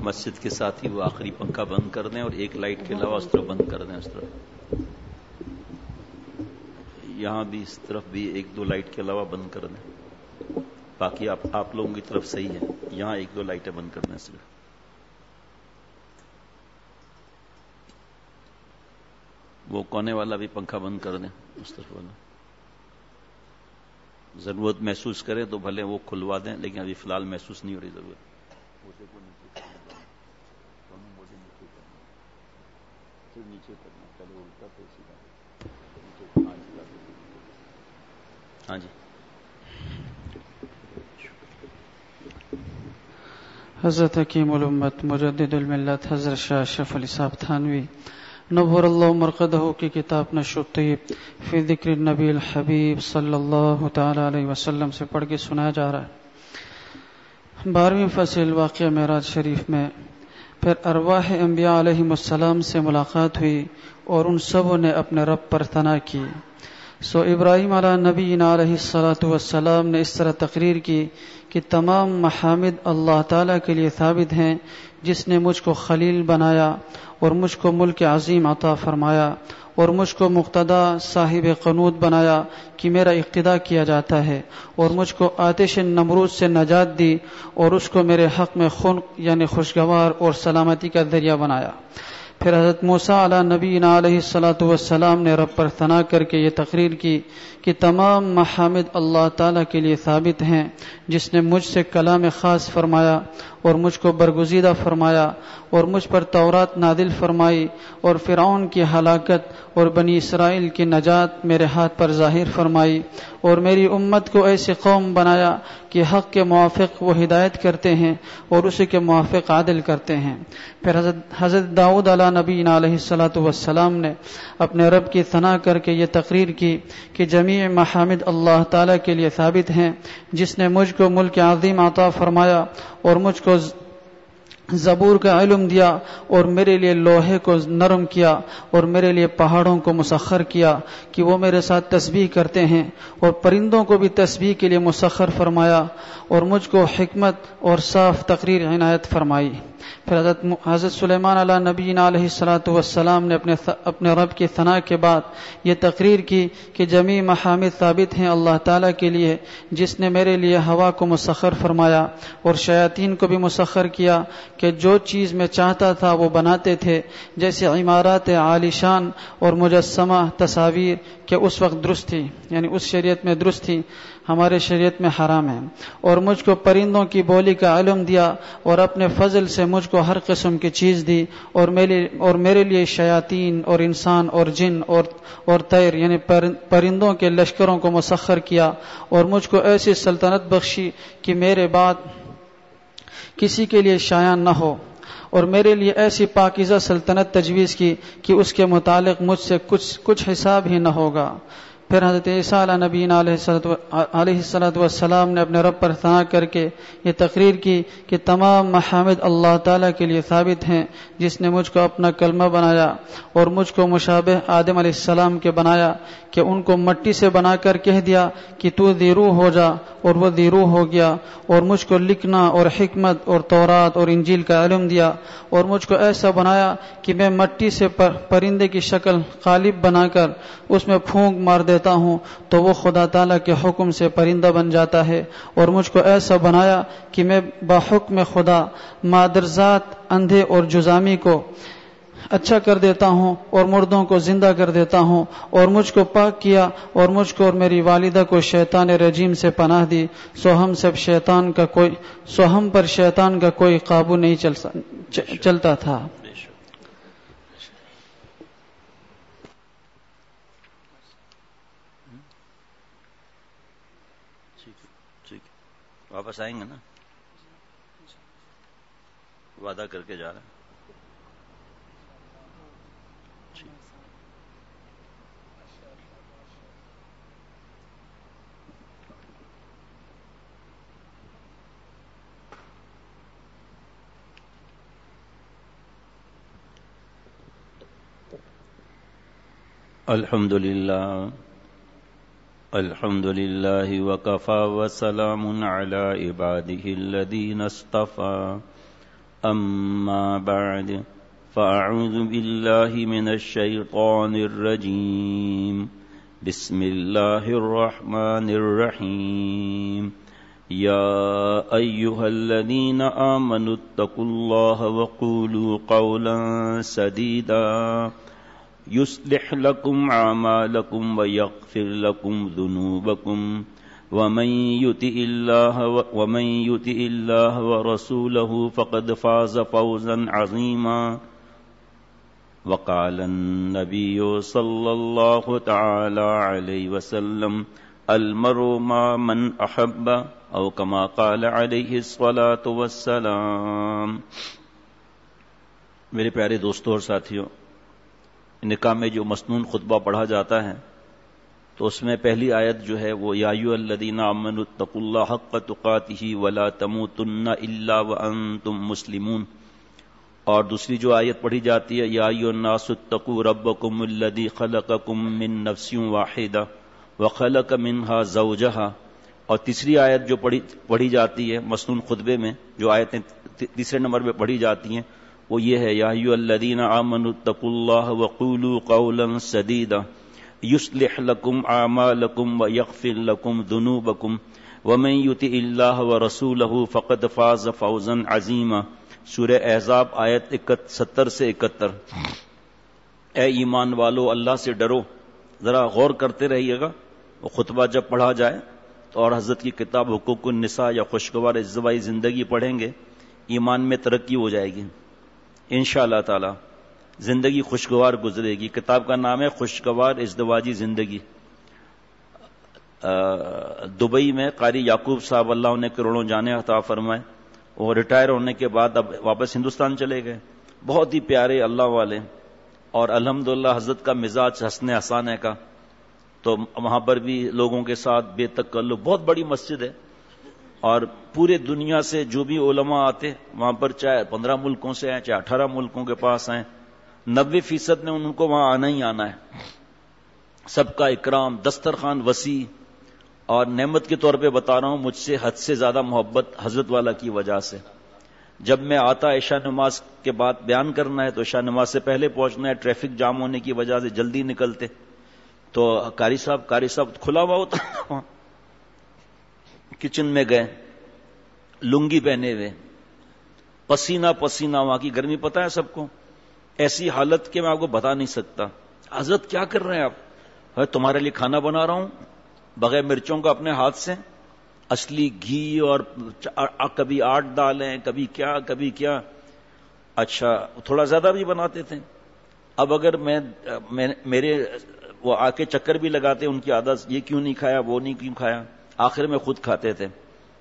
مسجد کے ساتھ ہی وہ آخری پنکھا بند کر دیں اور ایک لائٹ کے علاوہ اس طرف بند کر دیں. اس طرف یہاں بھی اس طرف بھی ایک دو لائٹ کے علاوہ بند کر دیں. باقی آپ لوگوں کی طرف صحیح ہے, یہاں ایک دو لائٹیں بند کر دیں صرف. وہ کونے والا بھی پنکھا بند کر دیں اس طرف والا. ضرورت محسوس کرے تو بھلے وہ کھلوا دیں, لیکن ابھی فی الحال محسوس نہیں ہو رہی ضرورت. نیچے کرنا پہلے الٹا پھر سیدھا. ہاں جی. حضرت حکیم الامت مجدد الملت حضرت شاہ اشرف علی صاحب تھانوی نور اللہ مرقدہ کی کتاب نشر الطیب فی ذکر النبی الحبیب صلی اللہ تعالی علیہ وسلم سے پڑھ کے سنایا جا رہا ہے. 12ویں فصل واقعہ معراج شریف میں پھر ارواح انبیاء علیہم السلام سے ملاقات ہوئی اور ان سبوں نے اپنے رب پر ثنا کی. سو ابراہیم علیہ نبینا علیہ الصلاۃ والسلام نے اس طرح تقریر کی کہ تمام محامد اللہ تعالیٰ کے لیے ثابت ہیں جس نے مجھ کو خلیل بنایا اور مجھ کو ملک عظیم عطا فرمایا اور مجھ کو مقتدا صاحب قنوت بنایا کہ میرا اقتدا کیا جاتا ہے, اور مجھ کو آتش نمرود سے نجات دی اور اس کو میرے حق میں خنق یعنی خوشگوار اور سلامتی کا ذریعہ بنایا. پھر حضرت موسیٰ علیہ نبینا علیہ الصلاۃ والسلام نے رب پر ثنا کر کے یہ تقریر کی کہ تمام محامد اللہ تعالیٰ کے لیے ثابت ہیں جس نے مجھ سے کلام خاص فرمایا اور مجھ کو برگزیدہ فرمایا اور مجھ پر تورات نازل فرمائی اور فرعون کی ہلاکت اور بنی اسرائیل کی نجات میرے ہاتھ پر ظاہر فرمائی اور میری امت کو ایسی قوم بنایا کہ حق کے موافق وہ ہدایت کرتے ہیں اور اسی کے موافق عادل کرتے ہیں. پھر حضرت داؤد علیہ نبینا علیہ الصلاۃ والسلام نے اپنے رب کی ثنا کر کے یہ تقریر کی کہ جمیع محامد اللہ تعالیٰ کے لیے ثابت ہیں جس نے مجھ کو ملک عظیم عطا فرمایا اور مجھ کو زبور کا علم دیا اور میرے لیے لوہے کو نرم کیا اور میرے لیے پہاڑوں کو مسخر کیا کہ وہ میرے ساتھ تسبیح کرتے ہیں اور پرندوں کو بھی تسبیح کے لیے مسخر فرمایا اور مجھ کو حکمت اور صاف تقریر عنایت فرمائی. پھر حضرت سلیمان علیہ نبینا علیہ الصلاۃ والسلام نے اپنے رب کی ثنا کے بعد یہ تقریر کی کہ جمیع محامد ثابت ہیں اللہ تعالیٰ کے لیے جس نے میرے لیے ہوا کو مسخر فرمایا اور شیاطین کو بھی مسخر کیا کہ جو چیز میں چاہتا تھا وہ بناتے تھے, جیسے عمارات عالی شان اور مجسمہ تصاویر کہ اس وقت درست تھی, یعنی اس شریعت میں درست تھی, ہمارے شریعت میں حرام ہے. اور مجھ کو پرندوں کی بولی کا علم دیا اور اپنے فضل سے مجھ کو ہر قسم کی چیز دی اور میرے لیے شیاطین اور انسان اور جن اور طیر یعنی پرندوں کے لشکروں کو مسخر کیا اور مجھ کو ایسی سلطنت بخشی کہ میرے بعد کسی کے لیے شایع نہ ہو, اور میرے لیے ایسی پاکیزہ سلطنت تجویز کی کہ اس کے متعلق مجھ سے کچھ حساب ہی نہ ہوگا. پھر حضرت عیسیٰ علیہ نبینا علیہ الصلاۃ والسلام نے اپنے رب پر ثنا کر کے یہ تقریر کی کہ تمام محامد اللہ تعالیٰ کے لیے ثابت ہیں جس نے مجھ کو اپنا کلمہ بنایا اور مجھ کو مشابہ آدم علیہ السلام کے بنایا کہ ان کو مٹی سے بنا کر کہہ دیا کہ تو ذی روح ہو جا, اور وہ ذی روح ہو گیا, اور مجھ کو لکھنا اور حکمت اور تورات اور انجیل کا علم دیا اور مجھ کو ایسا بنایا کہ میں مٹی سے پرندے کی شکل قالب بنا کر اس میں پھونک مار دیتا ہوں تو وہ خدا تعالیٰ کے حکم سے پرندہ بن جاتا ہے, اور مجھ کو ایسا بنایا کہ میں بحکم خدا مادرزات اندھے اور جزامی کو اچھا کر دیتا ہوں اور مردوں کو زندہ کر دیتا ہوں, اور مجھ کو پاک کیا اور مجھ کو اور میری والدہ کو شیطان رجیم سے پناہ دی, سو ہم پر شیطان کا کوئی قابو نہیں چلتا تھا. واپس آئیں گے نا, وعدہ کر کے جا رہے ہیں. الحمد للہ وکفى وسلام علی عباده الذین اصطفى أما بعد فأعوذ بالله من الشيطان الرجيم بسم الله الرحمن الرحيم يا أيها الذين آمنوا اتقوا الله وقولوا قولا سديدا يصلح لكم أعمالكم ويغفر لكم ذنوبكم ومن يطع الله ورسوله فقد فاز فوزا عظيما وقال النبي صلى الله تعالى عليه وسلم المرء مع من أحب او كما قال عليه الصلاة والسلام. میرے پیارے دوستوں اور ساتھیوں، نکاح میں جو مسنون خطبہ پڑھا جاتا ہے تو اس میں پہلی آیت جو ہے وہ یا ایھا الذین آمنوا اتقوا اللہ حق تقاتہ ولا تموتن الا وانتم مسلمون، اور دوسری جو آیت پڑھی جاتی ہے یا ایھا الناس اتقوا ربکم الذی خلقکم من نفس واحدہ وخلق منها زوجها، اور تیسری آیت جو پڑھی جاتی ہے مسنون خطبے میں، جو آیتیں تیسرے نمبر پہ پڑھی جاتی ہیں وہ یہ ہے یا ایھا الذین آمنوا اتقوا اللہ وقولوا قولا سدیدا یصلح لکم اعمالکم ویغفر لکم ذنوبکم ومن یطع اللہ ورسولہ فقد فاز فوزا عظیما. سورہ احزاب آیت 70 سے 71. اے ایمان والو، اللہ سے ڈرو. ذرا غور کرتے رہیے گا، وہ خطبہ جب پڑھا جائے تو اور حضرت کی کتاب حقوق النساء یا خوشگوار ازدواجی زندگی پڑھیں گے، ایمان میں ترقی ہو جائے گی انشاءاللہ تعالی، زندگی خوشگوار گزرے گی. کتاب کا نام ہے خوشگوار ازدواجی زندگی. دبئی میں قاری یعقوب صاحب، اللہ انہیں کروڑوں جانیں عطا فرمائے، وہ ریٹائر ہونے کے بعد اب واپس ہندوستان چلے گئے. بہت ہی پیارے اللہ والے، اور الحمدللہ حضرت کا مزاج حسن حسانہ کا، تو وہاں پر بھی لوگوں کے ساتھ بے تکلف. بہت بڑی مسجد ہے اور پورے دنیا سے جو بھی علماء آتے وہاں پر، چاہے 15 ملکوں سے ہیں، چاہے 18 ملکوں کے پاس ہیں، 90% نے ان کو وہاں آنا ہی آنا ہے. سب کا اکرام، دسترخوان وسیع، اور نعمت کے طور پہ بتا رہا ہوں مجھ سے حد سے زیادہ محبت حضرت والا کی وجہ سے. جب میں آتا عشاء نماز کے بعد بیان کرنا ہے تو عشاء نماز سے پہلے پہنچنا ہے، ٹریفک جام ہونے کی وجہ سے جلدی نکلتے، تو قاری صاحب کھلا ہوا ہوتا، کچن میں گئے، لنگی پہنے ہوئے، پسینہ وہاں کی گرمی پتہ ہے سب کو، ایسی حالت کہ میں آپ کو بتا نہیں سکتا. حضرت کیا کر رہے ہیں آپ؟ تمہارے لیے کھانا بنا رہا ہوں بغیر مرچوں کا اپنے ہاتھ سے، اصلی گھی، اور کبھی 8 ڈالیں، کبھی کیا. اچھا تھوڑا زیادہ بھی بناتے تھے. اب اگر میرے وہ آ کے چکر بھی لگاتے، ان کی عادت، یہ کیوں نہیں کھایا، وہ نہیں کیوں کھایا، آخر میں خود کھاتے تھے،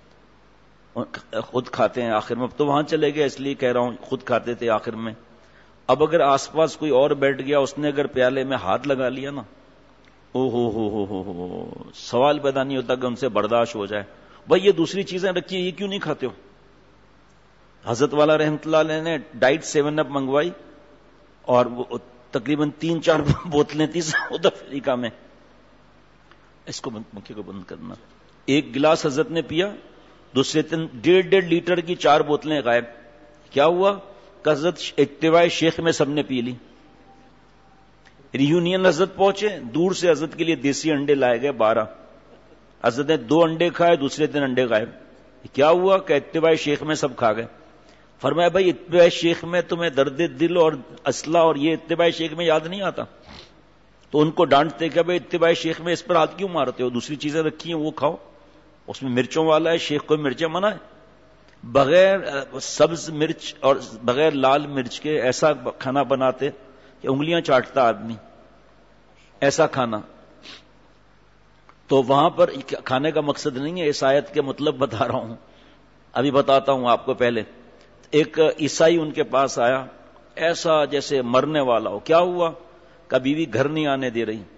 خود کھاتے ہیں آخر میں. تو وہاں چلے گئے اس لیے کہہ رہا ہوں، خود کھاتے تھے آخر میں. اب اگر آس پاس کوئی اور بیٹھ گیا، اس نے اگر پیالے میں ہاتھ لگا لیا نا، او ہو سوال پیدا نہیں ہوتا کہ ان سے برداشت ہو جائے. بھائی یہ دوسری چیزیں رکھی، یہ کیوں نہیں کھاتے ہو؟ حضرت والا رحمت اللہ علیہ نے ڈائٹ 7 اپ منگوائی، اور وہ تقریباً 3-4 بوتلیں تھی ساؤتھ افریقہ میں. اس کو مکھی کو بند کرنا. ایک گلاس حضرت نے پیا، دوسرے دن 1.5 لیٹر کی 4 بوتلیں غائب. کیا ہوا کہ حضرت اتباع شیخ میں سب نے پی لی. ریونین حضرت پہنچے، دور سے حضرت کے لیے دیسی انڈے لائے گئے 12. حضرت نے 2 انڈے کھائے، دوسرے دن انڈے غائب. کیا ہوا کہ اتباع شیخ میں سب کھا گئے. فرمایا بھائی اتباع شیخ میں تمہیں درد دل اور اسلحہ، اور یہ اتباع شیخ میں یاد نہیں آتا؟ تو ان کو ڈانٹتے کہ بھائی اتباع شیخ میں اس پر ہاتھ کیوں مارتے ہو، دوسری چیزیں رکھی ہیں وہ کھاؤ، اس میں مرچوں والا ہے، شیخ کو مرچیں منع ہے. بغیر سبز مرچ اور بغیر لال مرچ کے ایسا کھانا بناتے کہ انگلیاں چاٹتا آدمی، ایسا کھانا. تو وہاں پر کھانے کا مقصد نہیں ہے، اس آیت کے مطلب بتا رہا ہوں. ابھی بتاتا ہوں آپ کو. پہلے ایک عیسائی ان کے پاس آیا، ایسا جیسے مرنے والا ہو. کیا ہوا کہ بیوی گھر نہیں آنے دے رہی.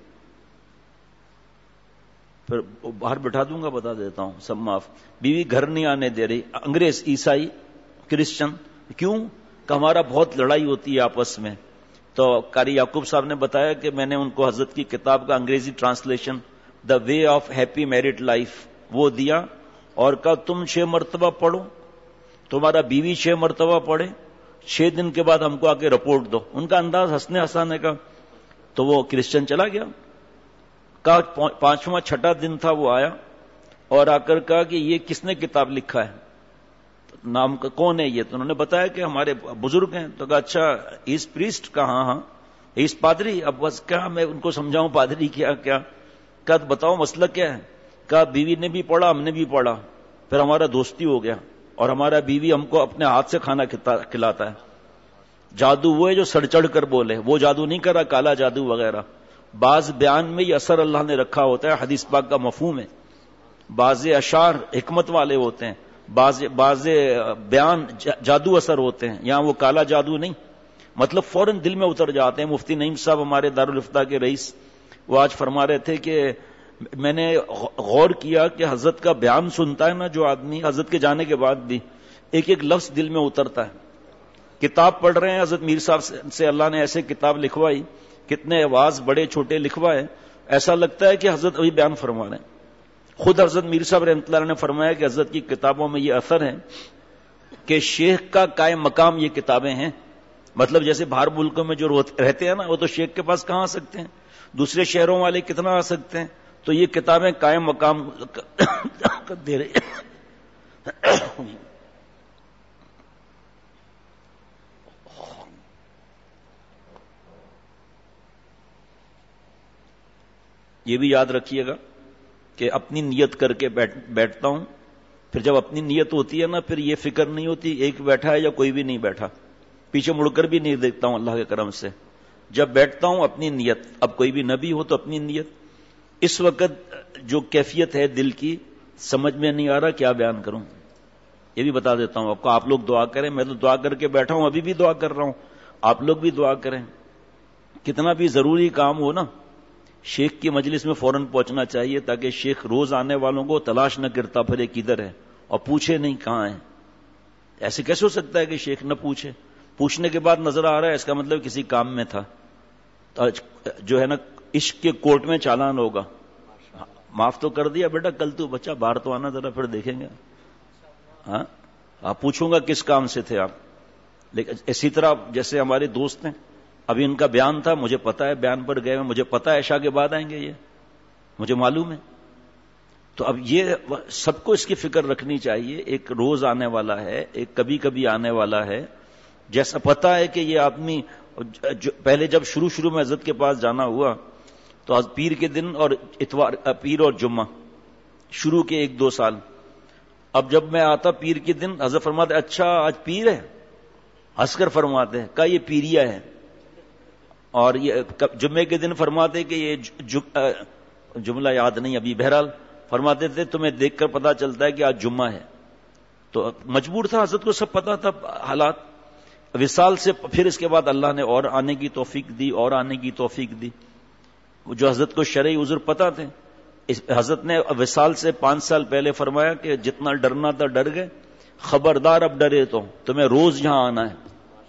پھر باہر بٹھا دوں گا، بتا دیتا ہوں سب معاف. بیوی گھر نہیں آنے دے رہی. انگریز، عیسائی، کرسچن. کیوں کہ ہمارا بہت لڑائی ہوتی ہے آپس میں. تو قاری یعقوب صاحب نے بتایا کہ میں نے ان کو حضرت کی کتاب کا انگریزی translation the way of happy married life وہ دیا، اور کہا تم 6 مرتبہ پڑھو तुम्हारा बीवी 6 मरतबा पढ़े, 6 दिन के बाद हमको आके रिपोर्ट दो। उनका अंदाज हंसने हंसाने का। तो वो क्रिश्चियन चला गया। कहा 5वां 6ठा दिन था, वो आया और आकर कहा कि ये किसने किताब लिखा है, नाम का कौन है ये? तो उन्होंने बताया कि हमारे बुजुर्ग हैं। तो कहा अच्छा इस प्रीस्ट का? हाँ, इस पादरी। अब बस क्या मैं उनको समझाऊं पादरी क्या क्या? कहा बताओ मसला क्या है? कहा बीवी ने भी पढ़ा, हमने भी पढ़ा, फिर हमारा दोस्ती हो गया और हमारा बीवी हमको अपने हाथ से खाना खिलाता है। जादू वो है जो सड़ चढ़ कर बोले, वो जादू नहीं करा, काला जादू वगैरह। बाज बयान में ये असर अल्लाह ने रखा होता है, हदीस पाक का मफहूम है। बाज़े अशार हिकमत वाले होते हैं, बाज़े बयान जादू असर होते हैं। यहां वो काला जादू नहीं, मतलब फौरन दिल में उतर जाते हैं। मुफ्ती नईम साहब हमारे दारुल इफ्ता के रईस, वो आज फरमा रहे थे कि मैंने गौर किया कि हजरत का बयान सुनता है ना जो आदमी, हजरत के जाने के बाद भी एक एक लफ्ज दिल में उतरता है। किताब पढ़ रहे हैं, हजरत मीर साहब से अल्लाह ने ऐसे किताब लिखवाई, कितने आवाज बड़े छोटे लिखवाए, ऐसा लगता है कि हजरत अभी बयान फरमा रहे हैं। खुद हजरत मीर साहब रहमतुल्लाह ने फरमाया कि हजरत की किताबों में यह असर है कि शेख का कायम मकाम ये किताबें हैं। मतलब जैसे बाहर मुल्कों में जो रहते हैं ना, वो तो शेख के पास कहां आ सकते हैं, दूसरे शहरों वाले कितना आ सकते हैं, तो ये किताबें कायम मकाम दे रही। ये भी याद रखिएगा कि अपनी नियत करके बैठता हूं, फिर जब अपनी नियत होती है ना, फिर ये फिक्र नहीं होती एक बैठा है या कोई भी नहीं बैठा, पीछे मुड़कर भी नहीं देखता हूं अल्लाह के करम से। जब बैठता हूं अपनी नियत, अब कोई भी नबी हो तो अपनी नियत। इस वक्त जो कैफियत है दिल की, समझ में नहीं आ रहा क्या बयान करूं, ये भी बता देता हूं आपको। आप लोग दुआ करें, मैं तो दुआ करके बैठा हूं, अभी भी दुआ कर रहा हूं, आप लोग भी दुआ करें। कितना भी जरूरी काम हो ना, शेख की मजलिस में फौरन पहुंचना चाहिए, ताकि शेख रोज आने वालों को तलाश न करता फिरे किधर है और पूछे नहीं कहां है। ऐसे कैसे हो सकता है कि शेख न पूछे? पूछने के बाद नजर आ रहा है, इसका मतलब किसी काम में था। तो जो है ना, इश्क के कोर्ट में चालान होगा। माफ तो कर दिया बेटा, कल तू बच्चा बाहर तो आना जरा, फिर देखेंगे। हाँ, आप पूछूंगा किस काम से थे आप। लेकिन इसी तरह जैसे हमारे दोस्त हैं, अभी इनका बयान था, मुझे पता है बयान पर गए, मुझे पता है इशा के बाद आएंगे, ये मुझे मालूम है। तो अब ये सबको इसकी फिक्र रखनी चाहिए। एक रोज आने वाला है, एक कभी कभी आने वाला है। जैसा पता है कि ये आदमी पहले जब शुरू में हजरत के पास जाना हुआ तो आज पीर के दिन और इतवार, पीर और जुम्मा, शुरू के 1-2 साल। अब जब मैं आता पीर के दिन, हजरत फरमाते अच्छा आज पीर है, हंसकर फरमाते हैं, कहा ये पीरिया है। और ये जुम्मे के दिन फरमाते कि ये जुमला याद नहीं अभी, बहरहाल फरमाते थे तुम्हें देखकर पता चलता है कि आज जुम्मा है। तो मजबूर था, हजरत को सब पता था हालात। विसाल से फिर इसके बाद अल्लाह ने और आने की तौफीक दी, और आने की तौफीक दी। जो हजरत को शरई उज़्र पता थे, हजरत ने विसाल से 5 साल पहले फरमाया कि जितना डरना था डर गए, खबरदार अब डरे तो तुम्हें रोज यहां आना है।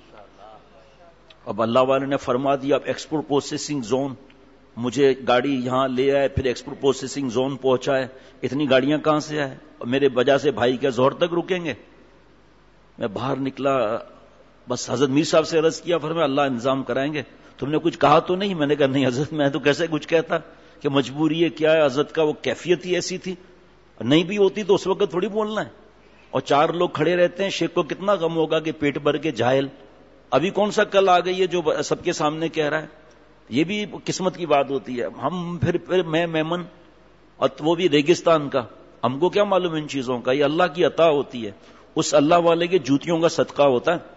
अब अल्लाह वाले ने फरमा दिया, अब एक्सपोर्ट प्रोसेसिंग जोन, मुझे गाड़ी यहां ले आए, फिर एक्सपोर्ट प्रोसेसिंग जोन पहुंचाए। इतनी गाड़ियां कहां से आए? मेरे वजह से भाई क्या जोहर तक रुकेंगे? मैं बाहर निकला, बस हजरत मीर साहब से अर्ज किया, फरमाया अल्लाह इंतजाम कराएंगे, तुमने कुछ कहा तो नहीं? मैंने कहा नहीं हजरत, मैं तो कैसे कुछ कहता, कि मजबूरी है क्या है। हजरत का वो कैफियत ही ऐसी थी, नहीं भी होती तो उस वक्त थोड़ी बोलना है। और 4 लोग खड़े रहते हैं, शेख को कितना गम होगा कि पेट भर के जाहिल, अभी कौन सा कल आ गई है जो सबके सामने कह रहा है। ये भी किस्मत की बात होती है। हम फिर मैं मेमन, और वो भी रेगिस्तान का, हमको क्या मालूम इन चीजों का, ये अल्लाह की अता होती है, उस अल्लाह वाले के जूतियों का सदका होता है।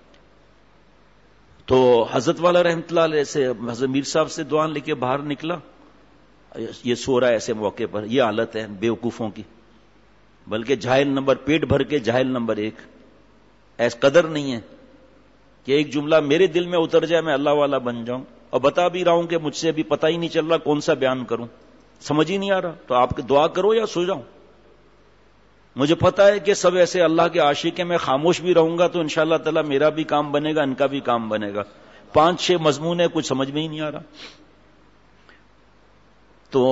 तो हजरत वाला रहमतुल्लाह अलैह से हजरत मीर साहब से दुआ लेके बाहर निकला, ये सो रहा है ऐसे मौके पर। ये हालत है बेवकूफों की, बल्कि जाहिल नंबर, पेट भर के जाहिल नंबर 1। ऐसा कदर नहीं है कि एक जुमला मेरे दिल में उतर जाए, मैं अल्लाह वाला बन जाऊं। और बता भी रहा हूं कि मुझसे अभी पता ही नहीं चल रहा कौन सा बयान करूं, समझ ही नहीं आ रहा। तो आप दुआ करो या सो जाऊं। मुझे पता है कि सब ऐसे अल्लाह के आशिक हैं, मैं खामोश भी रहूंगा तो इंशाअल्लाह ताला मेरा भी काम बनेगा, इनका भी काम बनेगा। 5-6 मजमून है, कुछ समझ में ही नहीं आ रहा। तो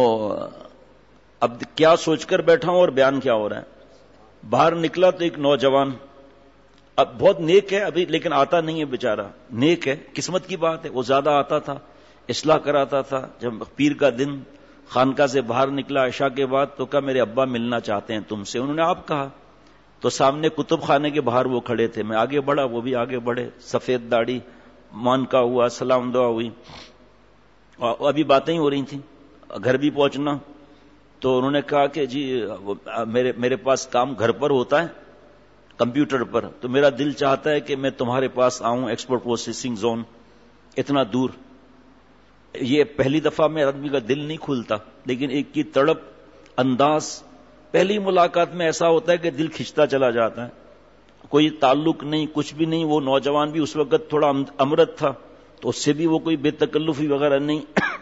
अब क्या सोचकर बैठा हूं और बयान क्या हो रहा है। बाहर निकला तो एक नौजवान اب بہت نیک ہے ابھی لیکن آتا نہیں ہے بیچارہ, نیک ہے, قسمت کی بات ہے, وہ زیادہ آتا تھا, اصلاح کراتا تھا. جب پیر کا دن خانقاہ سے باہر نکلا عشاء کے بعد تو کہا میرے ابا ملنا چاہتے ہیں تم سے. انہوں نے آپ کہا تو سامنے کتب خانے کے باہر وہ کھڑے تھے. میں آگے بڑھا, وہ بھی آگے بڑھے, سفید داڑھی, مان کا ہوا, سلام دعا ہوئی, ابھی باتیں ہی ہو رہی تھیں. گھر بھی پہنچنا تو انہوں نے کہا کہ جی میرے پاس کام گھر پر ہوتا ہے کمپیوٹر پر, تو میرا دل چاہتا ہے کہ میں تمہارے پاس آؤں, ایکسپورٹ پروسیسنگ زون اتنا دور. یہ پہلی دفعہ میں آدمی کا دل نہیں کھلتا, لیکن ایک کی تڑپ, انداز, پہلی ملاقات میں ایسا ہوتا ہے کہ دل کھنچتا چلا جاتا ہے. کوئی تعلق نہیں, کچھ بھی نہیں. وہ نوجوان بھی اس وقت تھوڑا امرت تھا تو اس سے بھی وہ کوئی بے تکلفی وغیرہ نہیں.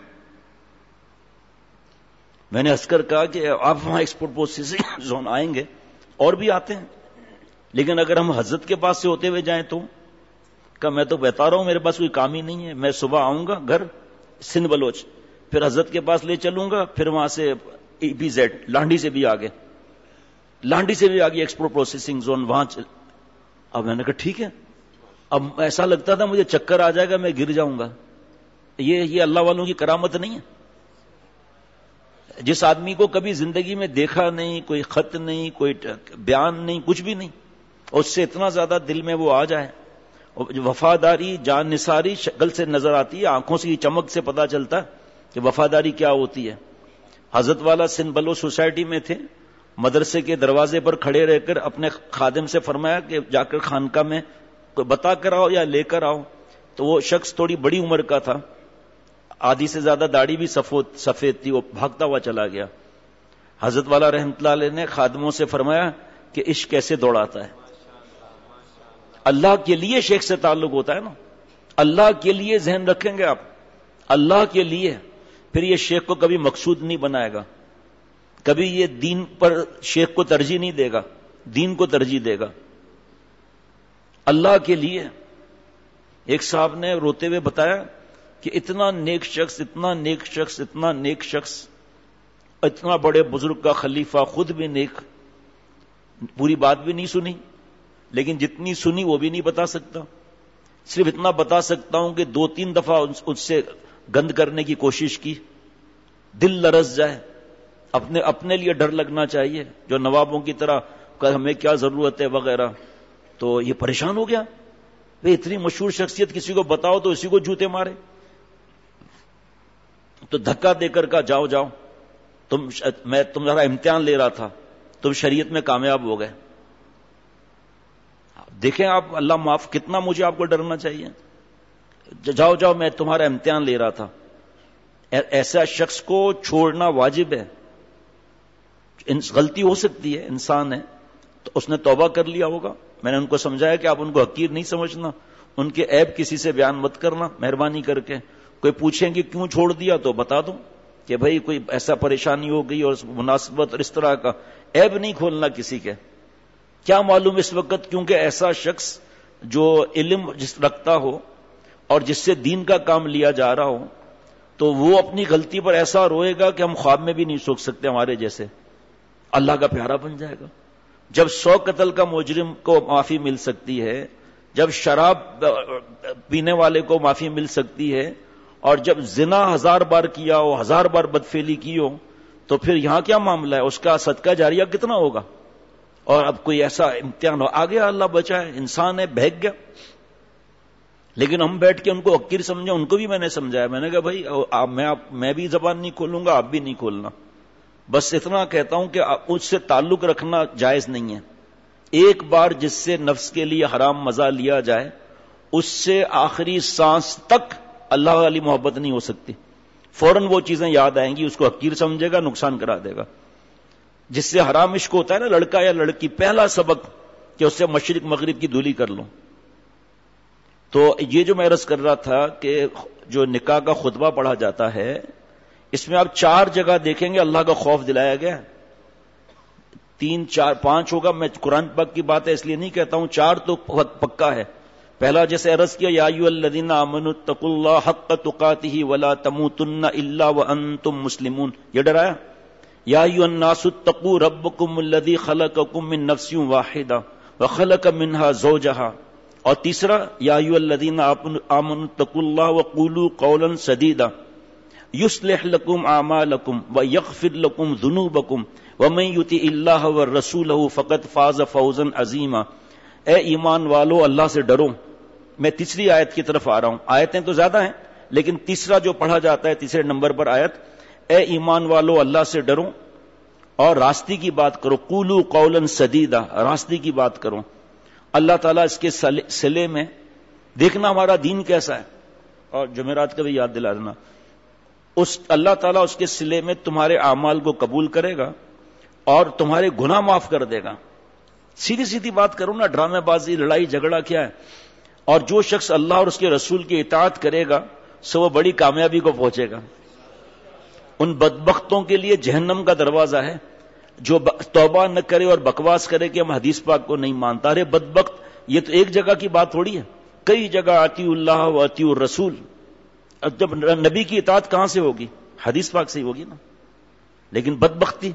میں نے ہنس کر کہا کہ آپ وہاں ایکسپورٹ پروسیسنگ زون آئیں گے, اور بھی آتے ہیں, لیکن اگر ہم حضرت کے پاس سے ہوتے ہوئے جائیں تو کہ میں تو بتا رہا ہوں میرے پاس کوئی کام ہی نہیں ہے, میں صبح آؤں گا گھر سندھ بلوچ, پھر حضرت کے پاس لے چلوں گا, پھر وہاں سے ای پی زیڈ لانڈی سے بھی آگے ایکسپورٹ پروسیسنگ زون وہاں اب میں نے کہا ٹھیک ہے. اب ایسا لگتا تھا مجھے چکر آ جائے گا, میں گر جاؤں گا. یہ اللہ والوں کی کرامت نہیں ہے. جس آدمی کو کبھی زندگی میں دیکھا نہیں, کوئی خط نہیں, کوئی بیان نہیں, کچھ بھی نہیں, اور اس سے اتنا زیادہ دل میں وہ آ جائے, وفاداری جان نثاری شکل سے نظر آتی ہے, آنکھوں سے چمک سے پتا چلتا ہے کہ وفاداری کیا ہوتی ہے. حضرت والا سندھ بلوچ سوسائٹی میں تھے, مدرسے کے دروازے پر کھڑے رہ کر اپنے خادم سے فرمایا کہ جا کر خانقاہ میں بتا کر آؤ یا لے کر آؤ. تو وہ شخص تھوڑی بڑی عمر کا تھا, آدھی سے زیادہ داڑھی بھی سفید تھی, وہ بھاگتا ہوا چلا گیا. حضرت والا رحمت اللہ علیہ نے خادموں سے فرمایا کہ عشق کیسے دوڑاتا ہے. اللہ کے لیے شیخ سے تعلق ہوتا ہے نا, اللہ کے لیے ذہن رکھیں گے آپ, اللہ کے لیے, پھر یہ شیخ کو کبھی مقصود نہیں بنائے گا, کبھی یہ دین پر شیخ کو ترجیح نہیں دے گا, دین کو ترجیح دے گا اللہ کے لیے. ایک صاحب نے روتے ہوئے بتایا کہ اتنا نیک شخص, اتنا نیک شخص, اتنا نیک شخص, اتنا بڑے بزرگ کا خلیفہ, خود بھی نیک, پوری بات بھی نہیں سنی, لیکن جتنی سنی وہ بھی نہیں بتا سکتا. صرف اتنا بتا سکتا ہوں کہ 2-3 دفعہ اس سے گند کرنے کی کوشش کی, دل لرز جائے, اپنے لیے ڈر لگنا چاہیے, جو نوابوں کی طرح کہ ہمیں کیا ضرورت ہے وغیرہ. تو یہ پریشان ہو گیا, بھئی اتنی مشہور شخصیت کسی کو بتاؤ تو اسی کو جوتے مارے. تو دھکا دے کر کہا جاؤ جاؤ, میں تمہارا امتحان لے رہا تھا, تم شریعت میں کامیاب ہو گئے. دیکھیں آپ, اللہ معاف, کتنا مجھے آپ کو ڈرنا چاہیے. جاؤ جاؤ, میں تمہارا امتحان لے رہا تھا. ایسا شخص کو چھوڑنا واجب ہے. غلطی ہو سکتی ہے, انسان ہے, تو اس نے توبہ کر لیا ہوگا. میں نے ان کو سمجھایا کہ آپ ان کو حقیر نہیں سمجھنا, ان کے عیب کسی سے بیان مت کرنا مہربانی کر کے. کوئی پوچھیں کہ کیوں چھوڑ دیا تو بتا دو کہ بھائی کوئی ایسا پریشانی ہو گئی اور مناسبت اور اس طرح کا. عیب نہیں کھولنا کسی کے. کیا معلوم اس وقت, کیونکہ ایسا شخص جو علم جس رکھتا ہو اور جس سے دین کا کام لیا جا رہا ہو, تو وہ اپنی غلطی پر ایسا روئے گا کہ ہم خواب میں بھی نہیں سوچ سکتے ہمارے جیسے. اللہ کا پیارا بن جائے گا. جب 100 قتل کا مجرم کو معافی مل سکتی ہے, جب شراب پینے والے کو معافی مل سکتی ہے, اور جب زنا 1000 بار کیا ہو, 1000 بار بدفعلی کی ہو, تو پھر یہاں کیا معاملہ ہے, اس کا صدقہ جاریہ کتنا ہوگا. اور اب کوئی ایسا امتحان ہو, آ گیا, اللہ بچائے, انسان ہے, بہک گیا. لیکن ہم بیٹھ کے ان کو حقیر سمجھا, ان کو بھی میں نے سمجھایا. میں نے کہا بھائی میں بھی زبان نہیں کھولوں گا, آپ بھی نہیں کھولنا. بس اتنا کہتا ہوں کہ اس سے تعلق رکھنا جائز نہیں ہے. ایک بار جس سے نفس کے لیے حرام مزہ لیا جائے, اس سے آخری سانس تک اللہ والی محبت نہیں ہو سکتی. فوراً وہ چیزیں یاد آئیں گی, اس کو حقیر سمجھے گا, نقصان کرا دے گا. جس سے حرام عشق ہوتا ہے نا, لڑکا یا لڑکی, پہلا سبق کہ اس سے مشرق مغرب کی دھولی کر لو. تو یہ جو میں عرض کر رہا تھا کہ جو نکاح کا خطبہ پڑھا جاتا ہے, اس میں آپ 4 جگہ دیکھیں گے اللہ کا خوف دلایا گیا. 3 4 5 ہوگا, میں قرآن پاک کی بات ہے اس لیے نہیں کہتا ہوں, 4 تو پکا ہے. پہلا جیسے عرض کیا, یا ایھا الذین آمنوا اتقوا اللہ حق تقاتہ ولا تموتن الا وانتم مسلمون, یہ ڈرایا. یا ایھا الناس اتقوا ربکم الذی خلقکم من نفس واحدہ وخلق منها زوجها. اور تیسرا یا ایھا الذین آمنوا اتقوا اللہ وقولوا قولا سدیدا یصلح لکم اعمالکم ویغفر لکم ذنوبکم ومن یطع اللہ والرسول فقد فاز فوزا عظیما. اے ایمان والو اللہ سے ڈرو. میں تیسری آیت کی طرف آ رہا ہوں. آیتیں تو زیادہ ہیں لیکن تیسرا جو پڑھا جاتا ہے تیسرے نمبر پر آیت، اے ایمان والو اللہ سے ڈرو اور راستے کی بات کرو. قولوا قولا سدیدا، راستے کی بات کرو. اللہ تعالیٰ اس کے صلے میں دیکھنا ہمارا دین کیسا ہے، اور جمعرات کا بھی یاد دلا دینا. اس اللہ تعالیٰ اس کے صلے میں تمہارے اعمال کو قبول کرے گا اور تمہارے گناہ معاف کر دے گا. سیدھی سیدھی بات کرو نا، ڈرامے بازی لڑائی جھگڑا کیا ہے. اور جو شخص اللہ اور اس کے رسول کی اطاعت کرے گا سو وہ بڑی کامیابی کو پہنچے گا. ان بدبختوں کے لیے جہنم کا دروازہ ہے جو توبہ نہ کرے اور بکواس کرے کہ ہم حدیث پاک کو نہیں مانتا. ارے بدبخت، یہ تو ایک جگہ کی بات تھوڑی ہے، کئی جگہ اطیع اللہ و اطیع الرسول. جب نبی کی اطاعت کہاں سے ہوگی؟ حدیث پاک سے ہی ہوگی نا. لیکن بدبختی،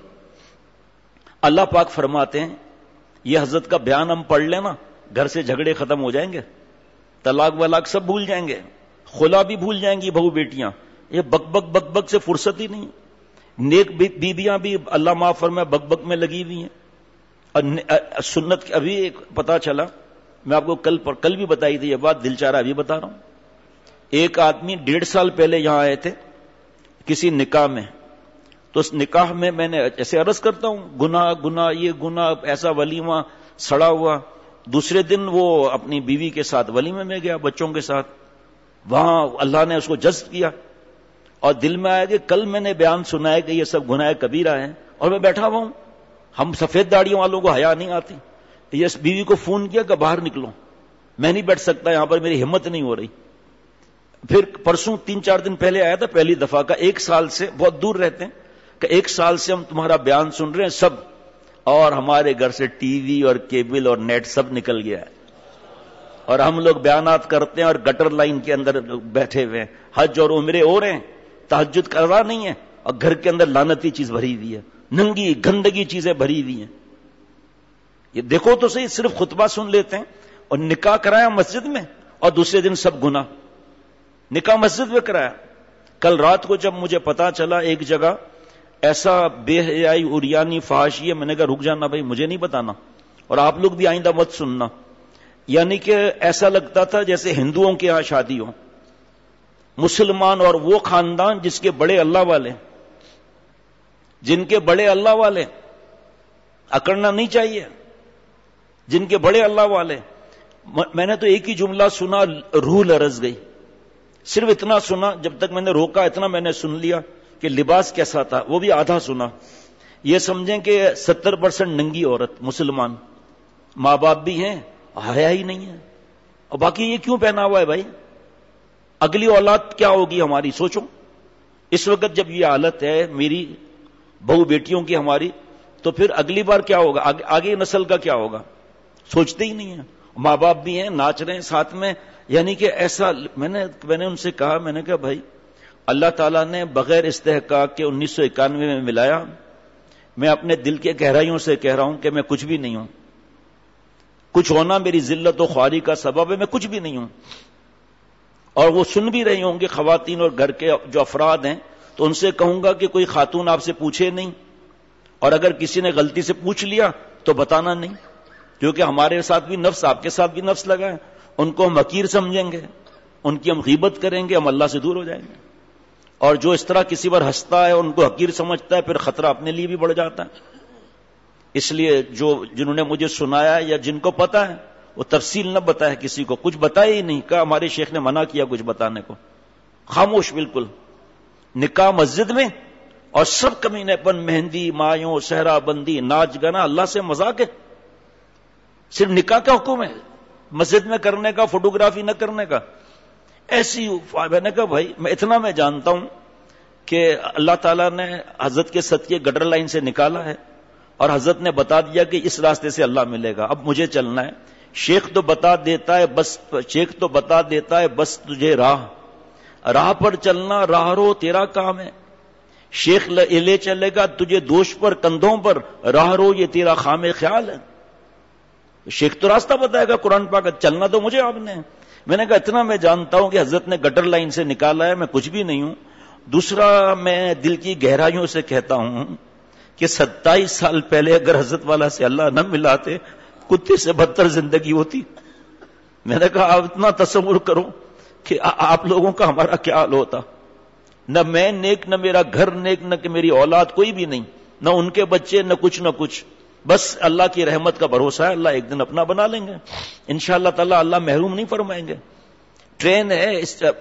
اللہ پاک فرماتے ہیں یہ حضرت کا بیان ہم پڑھ لیں نا، گھر سے جھگڑے ختم ہو جائیں گے، طلاق ولاق سب بھول جائیں گے، خلا بھی بھول جائیں گی بہو بیٹیاں. یہ بک بک بک بک سے فرصت ہی نہیں. نیک بیویاں بھی اللہ معاف فرمائے بک بک میں لگی ہوئی ہیں. اور سنت ابھی ایک پتا چلا، میں آپ کو کل بھی بتائی تھی یہ بات، دل چاہ رہا ابھی بتا رہا ہوں. ایک آدمی 1.5 سال پہلے یہاں آئے تھے کسی نکاح میں. تو اس نکاح میں میں نے ایسے عرض کرتا ہوں گناہ یہ گناہ، ایسا ولیمہ سڑا ہوا. دوسرے دن وہ اپنی بیوی کے ساتھ ولیمے میں گیا بچوں کے ساتھ. وہاں اللہ نے اس کو جذب کیا اور دل میں آیا کہ کل میں نے بیان سنا ہے کہ یہ سب گناہ کبیرہ ہیں اور میں بیٹھا ہوا ہوں. ہم سفید داڑیوں والوں کو حیا نہیں آتی. یہ اس بیوی کو فون کیا کہ باہر نکلو، میں نہیں بیٹھ سکتا یہاں پر، میری ہمت نہیں ہو رہی. پھر پرسوں 3-4 دن پہلے آیا تھا پہلی دفعہ کا. 1 سال سے بہت دور رہتے ہیں کہ 1 سال سے ہم تمہارا بیان سن رہے ہیں سب، اور ہمارے گھر سے ٹی وی اور کیبل اور نیٹ سب نکل گیا ہے اور ہم لوگ بیانات کرتے ہیں اور گٹر لائن کے اندر بیٹھے ہوئے ہیں. حج اور عمرے ہو رہے ہیں، تہجد کروا نہیں ہے، اور گھر کے اندر لعنتی چیز بھری ہوئی ہے، ننگی گندگی چیزیں بھری ہوئی ہیں. یہ دیکھو تو صحیح، صرف خطبہ سن لیتے ہیں اور نکاح کرایا مسجد میں اور دوسرے دن سب گناہ. نکاح مسجد میں کرایا. کل رات کو جب مجھے پتا چلا ایک جگہ ایسا بے حیائی عریانی فحاشی ہے، میں نے کہا رک جانا بھائی، مجھے نہیں بتانا اور آپ لوگ بھی آئندہ مت سننا. یعنی کہ ایسا لگتا تھا جیسے ہندوؤں کے یہاں شادی ہو. مسلمان اور وہ خاندان جس کے بڑے اللہ والے، جن کے بڑے اللہ والے، اکڑنا نہیں چاہیے، جن کے بڑے اللہ والے. میں نے تو ایک ہی جملہ سنا، روح لرز گئی. صرف اتنا سنا، جب تک میں نے روکا اتنا میں نے سن لیا کہ لباس کیسا تھا، وہ بھی آدھا سنا. یہ سمجھیں کہ 70% ننگی عورت مسلمان، ماں باپ بھی ہیں، حیا ہی نہیں ہے، اور باقی یہ کیوں پہنا ہوا ہے بھائی؟ اگلی اولاد کیا ہوگی ہماری؟ سوچو. اس وقت جب یہ حالت ہے میری بہو بیٹیوں کی ہماری، تو پھر اگلی بار کیا ہوگا؟ آگے نسل کا کیا ہوگا؟ سوچتے ہی نہیں ہیں. ماں باپ بھی ہیں، ناچ رہے ہیں ساتھ میں. یعنی کہ ایسا میں نے ان سے کہا، میں نے کہا بھائی اللہ تعالیٰ نے بغیر استحقاق کے 1991 میں ملایا. میں اپنے دل کے گہرائیوں سے کہہ رہا ہوں کہ میں کچھ بھی نہیں ہوں. کچھ ہونا میری ذلت و خواری کا سبب ہے، میں کچھ بھی نہیں ہوں. اور وہ سن بھی رہی ہوں گے خواتین اور گھر کے جو افراد ہیں، تو ان سے کہوں گا کہ کوئی خاتون آپ سے پوچھے نہیں، اور اگر کسی نے غلطی سے پوچھ لیا تو بتانا نہیں، کیونکہ ہمارے ساتھ بھی نفس، آپ کے ساتھ بھی نفس لگا ہے. ان کو ہم حقیر سمجھیں گے، ان کی ہم غیبت کریں گے، ہم اللہ سے دور ہو جائیں گے. اور جو اس طرح کسی پر ہنستا ہے، ان کو حقیر سمجھتا ہے، پھر خطرہ اپنے لیے بھی بڑھ جاتا ہے. اس لیے جنہوں نے مجھے سنایا یا جن کو پتا ہے وہ تفصیل نہ بتائے کسی کو، کچھ بتایا ہی نہیں. کہا ہمارے شیخ نے منع کیا کچھ بتانے کو، خاموش بالکل. نکاح مسجد میں اور سب کمینے پن، مہندی، مایوں، صحرا بندی، ناچ گانا، اللہ سے مذاق ہے. صرف نکاح کا حکم ہے مسجد میں کرنے کا، فوٹوگرافی نہ کرنے کا. ایسی میں نے کہا بھائی میں اتنا میں جانتا ہوں کہ اللہ تعالیٰ نے حضرت کے صدقے گٹر لائن سے نکالا ہے اور حضرت نے بتا دیا کہ اس راستے سے اللہ ملے گا. اب مجھے چلنا ہے. شیخ تو بتا دیتا ہے بس تجھے راہ پر چلنا، راہ رو تیرا کام ہے. شیخ لے چلے گا تجھے دوش پر، کندھوں پر، راہ رو یہ تیرا خام خیال ہے. شیخ تو راستہ بتائے گا قرآن پاک، چلنا تو مجھے آپ نے. میں نے کہا اتنا میں جانتا ہوں کہ حضرت نے گٹر لائن سے نکالا ہے، میں کچھ بھی نہیں ہوں. دوسرا میں دل کی گہرائیوں سے کہتا ہوں کہ 27 سال پہلے اگر حضرت والا سے اللہ نہ ملاتے کتے سے بدتر زندگی ہوتی. میں نے کہا آپ اتنا تصور کرو کہ آپ لوگوں کا ہمارا کیا حال ہوتا. نہ میں نیک، نہ میرا گھر نیک، نہ کہ میری اولاد کوئی بھی نہیں، نہ ان کے بچے، نہ کچھ. بس اللہ کی رحمت کا بھروسہ ہے، اللہ ایک دن اپنا بنا لیں گے انشاءاللہ تعالی، اللہ محروم نہیں فرمائیں گے. ٹرین ہے،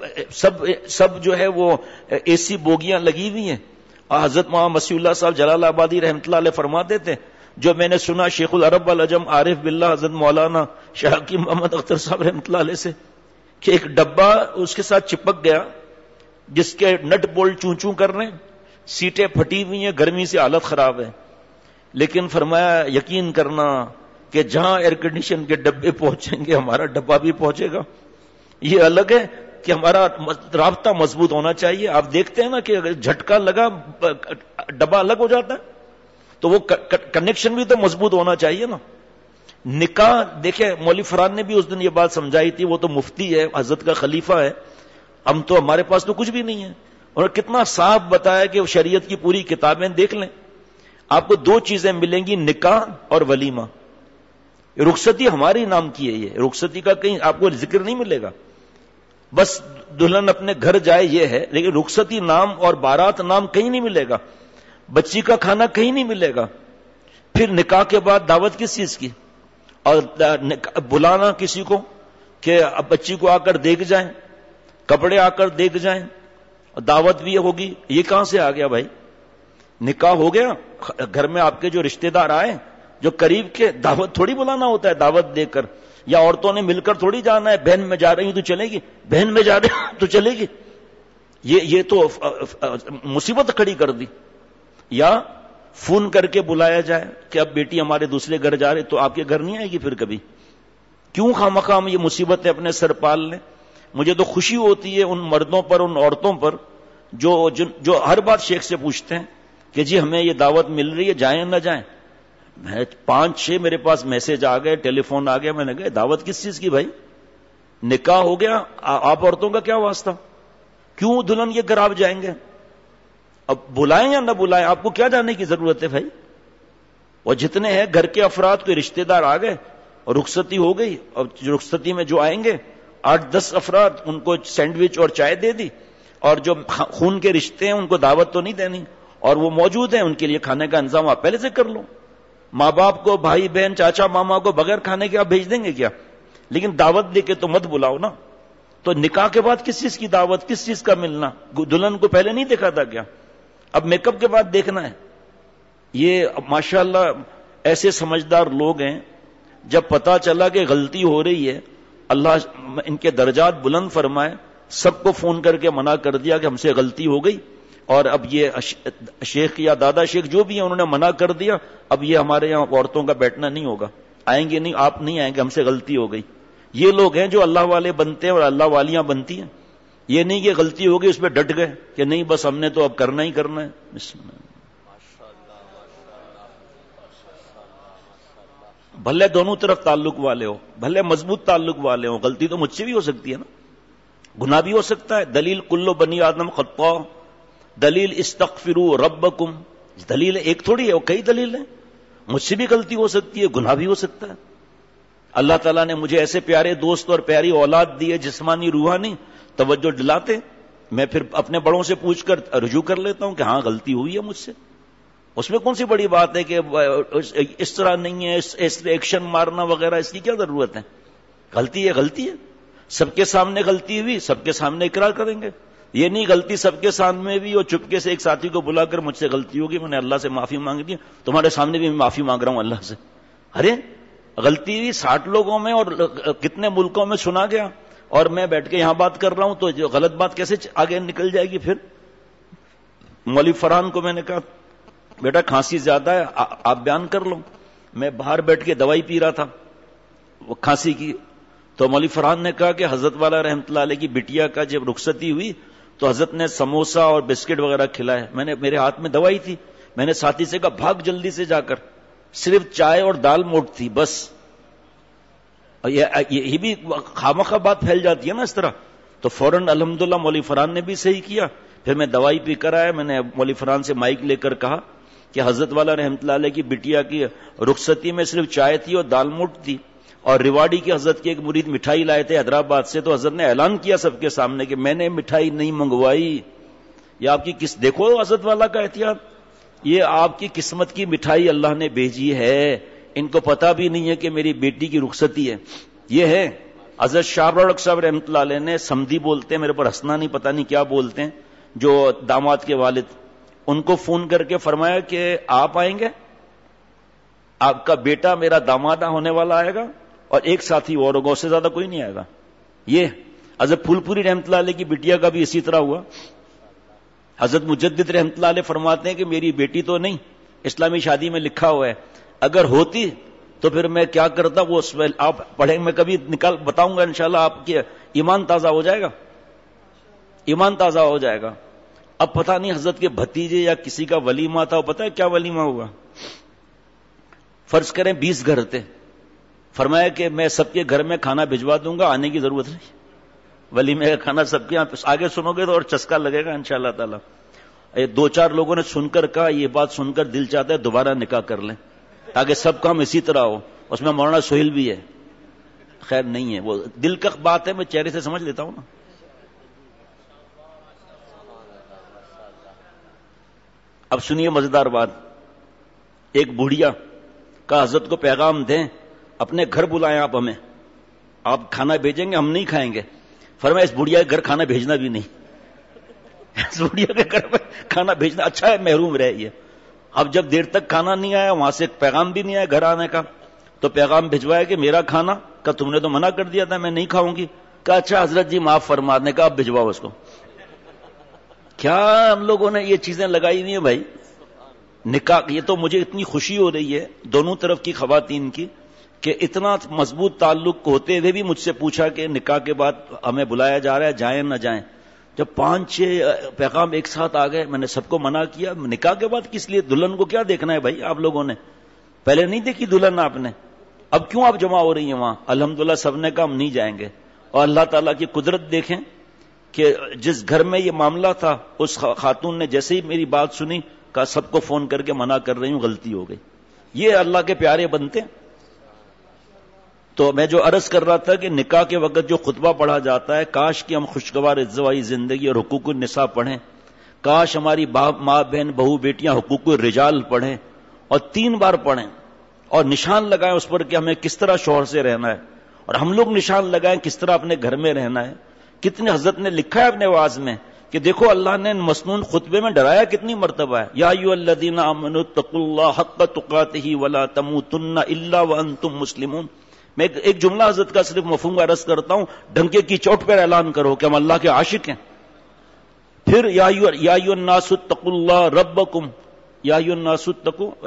سب جو ہے وہ اے سی بوگیاں لگی ہوئی ہیں. حضرت محمد مسیح اللہ صاحب جلال آبادی رحمۃ اللہ علیہ فرماتے تھے، جو میں نے سنا شیخ العرب والعجم عارف باللہ حضرت مولانا شاہ حکیم محمد اختر صاحب رحمۃ اللہ علیہ سے، کہ ایک ڈبہ اس کے ساتھ چپک گیا جس کے نٹ بولٹ چوں چوں کر رہے ہیں، سیٹیں پھٹی ہوئی ہیں، گرمی سے حالت خراب ہے. لیکن فرمایا یقین کرنا کہ جہاں ایئر کنڈیشن کے ڈبے پہنچیں گے ہمارا ڈبہ بھی پہنچے گا. یہ الگ ہے کہ ہمارا رابطہ مضبوط ہونا چاہیے. آپ دیکھتے ہیں نا کہ اگر جھٹکا لگا ڈبہ الگ ہو جاتا ہے، تو وہ کنیکشن بھی تو مضبوط ہونا چاہیے نا. نکاح دیکھیں، مولوی فرحان نے بھی اس دن یہ بات سمجھائی تھی، وہ تو مفتی ہے، حضرت کا خلیفہ ہے، ہم تو ہمارے پاس تو کچھ بھی نہیں ہے. اور کتنا صاف بتایا کہ شریعت کی پوری کتابیں دیکھ لیں، آپ کو 2 چیزیں ملیں گی، نکاح اور ولیمہ. رخصتی ہماری نام کی ہے، یہ رخصتی کا کہیں آپ کو ذکر نہیں ملے گا. بس دلہن اپنے گھر جائے یہ ہے، لیکن رخصتی نام اور بارات نام کہیں نہیں ملے گا، بچی کا کھانا کہیں نہیں ملے گا. پھر نکاح کے بعد دعوت کس چیز کی، اور بلانا کسی کو کہ اب بچی کو آ کر دیکھ جائیں، کپڑے آ کر دیکھ جائیں، دعوت بھی ہوگی. یہ کہاں سے آ گیا بھائی؟ نکاح ہو گیا، گھر میں آپ کے جو رشتہ دار آئے جو قریب کے، دعوت تھوڑی بلانا ہوتا ہے دعوت دے کر، یا عورتوں نے مل کر تھوڑی جانا ہے. بہن میں جا رہی تو چلے گی، بہن میں جا رہی تو چلے گی. یہ تو مصیبت کھڑی کر دی. یا فون کر کے بلایا جائے کہ اب بیٹی ہمارے دوسرے گھر جا رہے، تو آپ کے گھر نہیں آئے گی پھر کبھی. کیوں خواہ یہ مصیبتیں اپنے سر پال لیں؟ مجھے تو خوشی ہوتی ہے ان مردوں پر، ان عورتوں پر جو ہر بات شیخ سے پوچھتے ہیں کہ جی ہمیں یہ دعوت مل رہی ہے، جائیں نہ جائیں. 5-6 میرے پاس میسج آ گئے، ٹیلی فون آ گیا. میں نے کہا دعوت کس چیز کی بھائی؟ نکاح ہو گیا، آپ عورتوں کا کیا واسطہ؟ کیوں دلہن یہ گھر آپ جائیں گے؟ اب بلائیں یا نہ بلائیں، آپ کو کیا جانے کی ضرورت ہے بھائی؟ اور جتنے ہیں گھر کے افراد کے رشتہ دار آ گئے اور رخصتی ہو گئی، اور رخصتی میں جو آئیں گے 8-10 افراد، ان کو سینڈوچ اور چائے دے دی. اور جو خون کے رشتے ہیں ان کو دعوت تو نہیں دینی، اور وہ موجود ہیں، ان کے لیے کھانے کا انتظام آپ پہلے سے کر لو. ماں باپ کو، بھائی بہن، چاچا ماما کو بغیر کھانے کے آپ بھیج دیں گے کیا؟ لیکن دعوت دے کے تو مت بلاؤ نا. تو نکاح کے بعد کس چیز کی دعوت، کس چیز کا ملنا؟ دلہن کو پہلے نہیں دیکھا تھا کیا؟ اب میک اپ کے بعد دیکھنا ہے. یہ ماشاءاللہ ایسے سمجھدار لوگ ہیں، جب پتا چلا کہ غلطی ہو رہی ہے، اللہ ان کے درجات بلند فرمائے، سب کو فون کر کے منع کر دیا کہ ہم سے غلطی ہو گئی. اور اب یہ شیخ یا دادا شیخ جو بھی ہیں انہوں نے منع کر دیا، اب یہ ہمارے یہاں عورتوں کا بیٹھنا نہیں ہوگا، آئیں گے نہیں، آپ نہیں آئیں گے، ہم سے غلطی ہو گئی. یہ لوگ ہیں جو اللہ والے بنتے ہیں اور اللہ والیاں بنتی ہیں. یہ نہیں کہ غلطی ہو گئی اس پہ ڈٹ گئے کہ نہیں بس ہم نے تو اب کرنا ہی کرنا ہے. بسم اللہ. بھلے دونوں طرف تعلق والے ہو، بھلے مضبوط تعلق والے ہو، غلطی تو مجھ سے بھی ہو سکتی ہے نا، گناہ بھی ہو سکتا ہے. دلیل کلو بنی آدم خطا، دلیل استغفروا ربکم، دلیل ایک تھوڑی ہے، وہ کئی دلیل ہیں. مجھ سے بھی غلطی ہو سکتی ہے، گناہ بھی ہو سکتا ہے. اللہ تعالیٰ نے مجھے ایسے پیارے دوست اور پیاری اولاد دی ہے، جسمانی روحانی، توجہ دلاتے، میں پھر اپنے بڑوں سے پوچھ کر رجوع کر لیتا ہوں کہ ہاں غلطی ہوئی ہے مجھ سے. اس میں کون سی بڑی بات ہے کہ اس طرح نہیں ہے، اس ایکشن مارنا وغیرہ، اس کی کیا ضرورت ہے؟ غلطی ہے غلطی ہے، سب کے سامنے غلطی ہوئی، سب کے سامنے اقرار کریں گے. یہ نہیں غلطی سب کے سامنے بھی اور چپکے سے ایک ساتھی کو بلا کر مجھ سے غلطی ہوگی، میں نے اللہ سے معافی مانگ دی، تمہارے سامنے بھی میں معافی مانگ رہا ہوں اللہ سے. ارے غلطی ہوئی 60 لوگوں میں اور کتنے ملکوں میں سنا گیا، اور میں بیٹھ کے یہاں بات کر رہا ہوں، تو جو غلط بات کیسے آگے نکل جائے گی؟ پھر مولوی فرحان کو میں نے کہا بیٹا کھانسی زیادہ ہے، آپ بیان کر لو. میں باہر بیٹھ کے دوائی پی رہا تھا وہ کھانسی کی، تو مولوی فرحان نے کہا کہ حضرت والا رحمۃ اللہ علیہ کی بٹیا کا جب رخصتی ہوئی تو حضرت نے سموسا اور بسکٹ وغیرہ کھلائے. میرے ہاتھ میں دوائی تھی، میں نے ساتھی سے کہا بھاگ جلدی سے جا کر، صرف چائے اور دال موٹ تھی بس. اور یہ بھی خامخواہ بات پھیل جاتی ہے نا اس طرح. تو فوراً الحمدللہ مولوی فرحان نے بھی صحیح کیا. پھر میں دوائی پی کر آیا, میں نے مولوی فرحان سے مائک لے کر کہا کہ حضرت والا رحمۃ اللہ علیہ کی بٹیا کی رخصتی میں صرف چائے تھی اور دال موٹ تھی, اور ریواڑی کی حضرت کے ایک مرید مٹھائی لائے تھے حیدرآباد سے, تو حضرت نے اعلان کیا سب کے سامنے کہ میں نے مٹھائی نہیں منگوائی. یہ آپ کی دیکھو حضرت والا کا احتیاط, یہ آپ کی قسمت کی مٹھائی اللہ نے بھیجی ہے, ان کو پتا بھی نہیں ہے کہ میری بیٹی کی رخصتی ہے. یہ ہے حضرت شاہ رخ صاحب رحمۃ اللہ علیہ نے سمدھی بولتے ہیں, میرے پر ہنسنا نہیں, پتہ نہیں کیا بولتے ہیں, جو داماد کے والد, ان کو فون کر کے فرمایا کہ آپ آئیں گے, آپ کا بیٹا میرا داماد ہونے والا آئے گا اور ایک ساتھی اور ہوگا, اس سے زیادہ کوئی نہیں آئے گا. یہ حضرت پھول پوری رحمۃ اللہ علیہ کی بٹیا کا بھی اسی طرح ہوا. حضرت مجدد رحمۃ اللہ علیہ فرماتے ہیں کہ میری بیٹی تو نہیں, اسلامی شادی میں لکھا ہوا ہے, اگر ہوتی تو پھر میں کیا کرتا, وہ آپ پڑھیں, میں کبھی نکال بتاؤں گا انشاءاللہ, آپ کے ایمان تازہ ہو جائے گا, ایمان تازہ ہو جائے گا. اب پتہ نہیں حضرت کے بھتیجے یا کسی کا ولیمہ تھا, پتہ ہے کیا ولیمہ ہوا, فرض کریں 20 گھر تھے, فرمایا کہ میں سب کے گھر میں کھانا بھجوا دوں گا, آنے کی ضرورت نہیں, ولیمے کا کھانا سب کے یہاں. آگے سنو گے تو اور چسکا لگے گا انشاءاللہ تعالی. 2-4 لوگوں نے سن کر کہا, یہ بات سن کر دل چاہتا ہے دوبارہ نکاح کر لیں تاکہ سب کام اسی طرح ہو. اس میں مولانا سہیل بھی ہے, خیر نہیں ہے, وہ دل کا بات ہے, میں چہرے سے سمجھ لیتا ہوں نا. اب سنیے مزیدار بات. ایک بوڑھیا کا حضرت کو پیغام دیں, اپنے گھر بلائیں آپ ہمیں, آپ کھانا بھیجیں گے, ہم نہیں کھائیں گے. فرمایا اس بوڑھیا کے گھر کھانا بھیجنا بھی نہیں, اس بوڑھیا کے گھر میں کھانا بھیجنا اچھا ہے, محروم رہے. یہ اب جب دیر تک کھانا نہیں آیا, وہاں سے ایک پیغام بھی نہیں آیا گھر آنے کا, تو پیغام بھجوایا کہ میرا کھانا کا تم نے تو منع کر دیا تھا, میں نہیں کھاؤں گی. کہا اچھا حضرت جی معاف فرما دیں, کہا اب بھجواؤ اس کو. کیا ہم لوگوں نے یہ چیزیں لگائی ہوئی ہیں بھائی. نکاح, یہ تو مجھے اتنی خوشی ہو رہی ہے دونوں طرف کی خواتین کی کہ اتنا مضبوط تعلق ہوتے ہوئے بھی مجھ سے پوچھا کہ نکاح کے بعد ہمیں بلایا جا رہا ہے, جائیں نہ جائیں. جب 5-6 پیغام ایک ساتھ آ گئے, میں نے سب کو منع کیا. نکاح کے بعد کس لیے, دلہن کو کیا دیکھنا ہے بھائی, آپ لوگوں نے پہلے نہیں دیکھی دلہن آپ نے, اب کیوں آپ جمع ہو رہی ہیں وہاں. الحمدللہ سب نے کہا ہم نہیں جائیں گے, اور اللہ تعالیٰ کی قدرت دیکھیں کہ جس گھر میں یہ معاملہ تھا اس خاتون نے جیسے ہی میری بات سنی, کہا سب کو فون کر کے منع کر رہی ہوں, غلطی ہو گئی. یہ اللہ کے پیارے بنتے ہیں. تو میں جو عرض کر رہا تھا کہ نکاح کے وقت جو خطبہ پڑھا جاتا ہے, کاش کہ ہم خوشگوار ازدواجی زندگی اور حقوق النساء پڑھیں, کاش ہماری باپ ماں بہن بہو بیٹیاں حقوق الرجال پڑھیں, اور 3 بار پڑھیں, اور نشان لگائیں اس پر کہ ہمیں کس طرح شوہر سے رہنا ہے, اور ہم لوگ نشان لگائیں کس طرح اپنے گھر میں رہنا ہے. کتنے حضرت نے لکھا ہے اپنے واعظ میں کہ دیکھو اللہ نے مسنون خطبے میں ڈرایا کتنی مرتبہ ہے, یا ایھا الذین آمنوا اتقوا اللہ حق تقاتہ ولا تموتن الا وانتم مسلمون. میں ایک جملہ حضرت کا صرف مفہوم عرض کرتا ہوں, ڈنکے کی چوٹ پر اعلان کرو کہ ہم اللہ کے عاشق ہیں. پھر یا ایھا الناس اتقوا اللہ ربکم, یا ایھا الناس اتقوا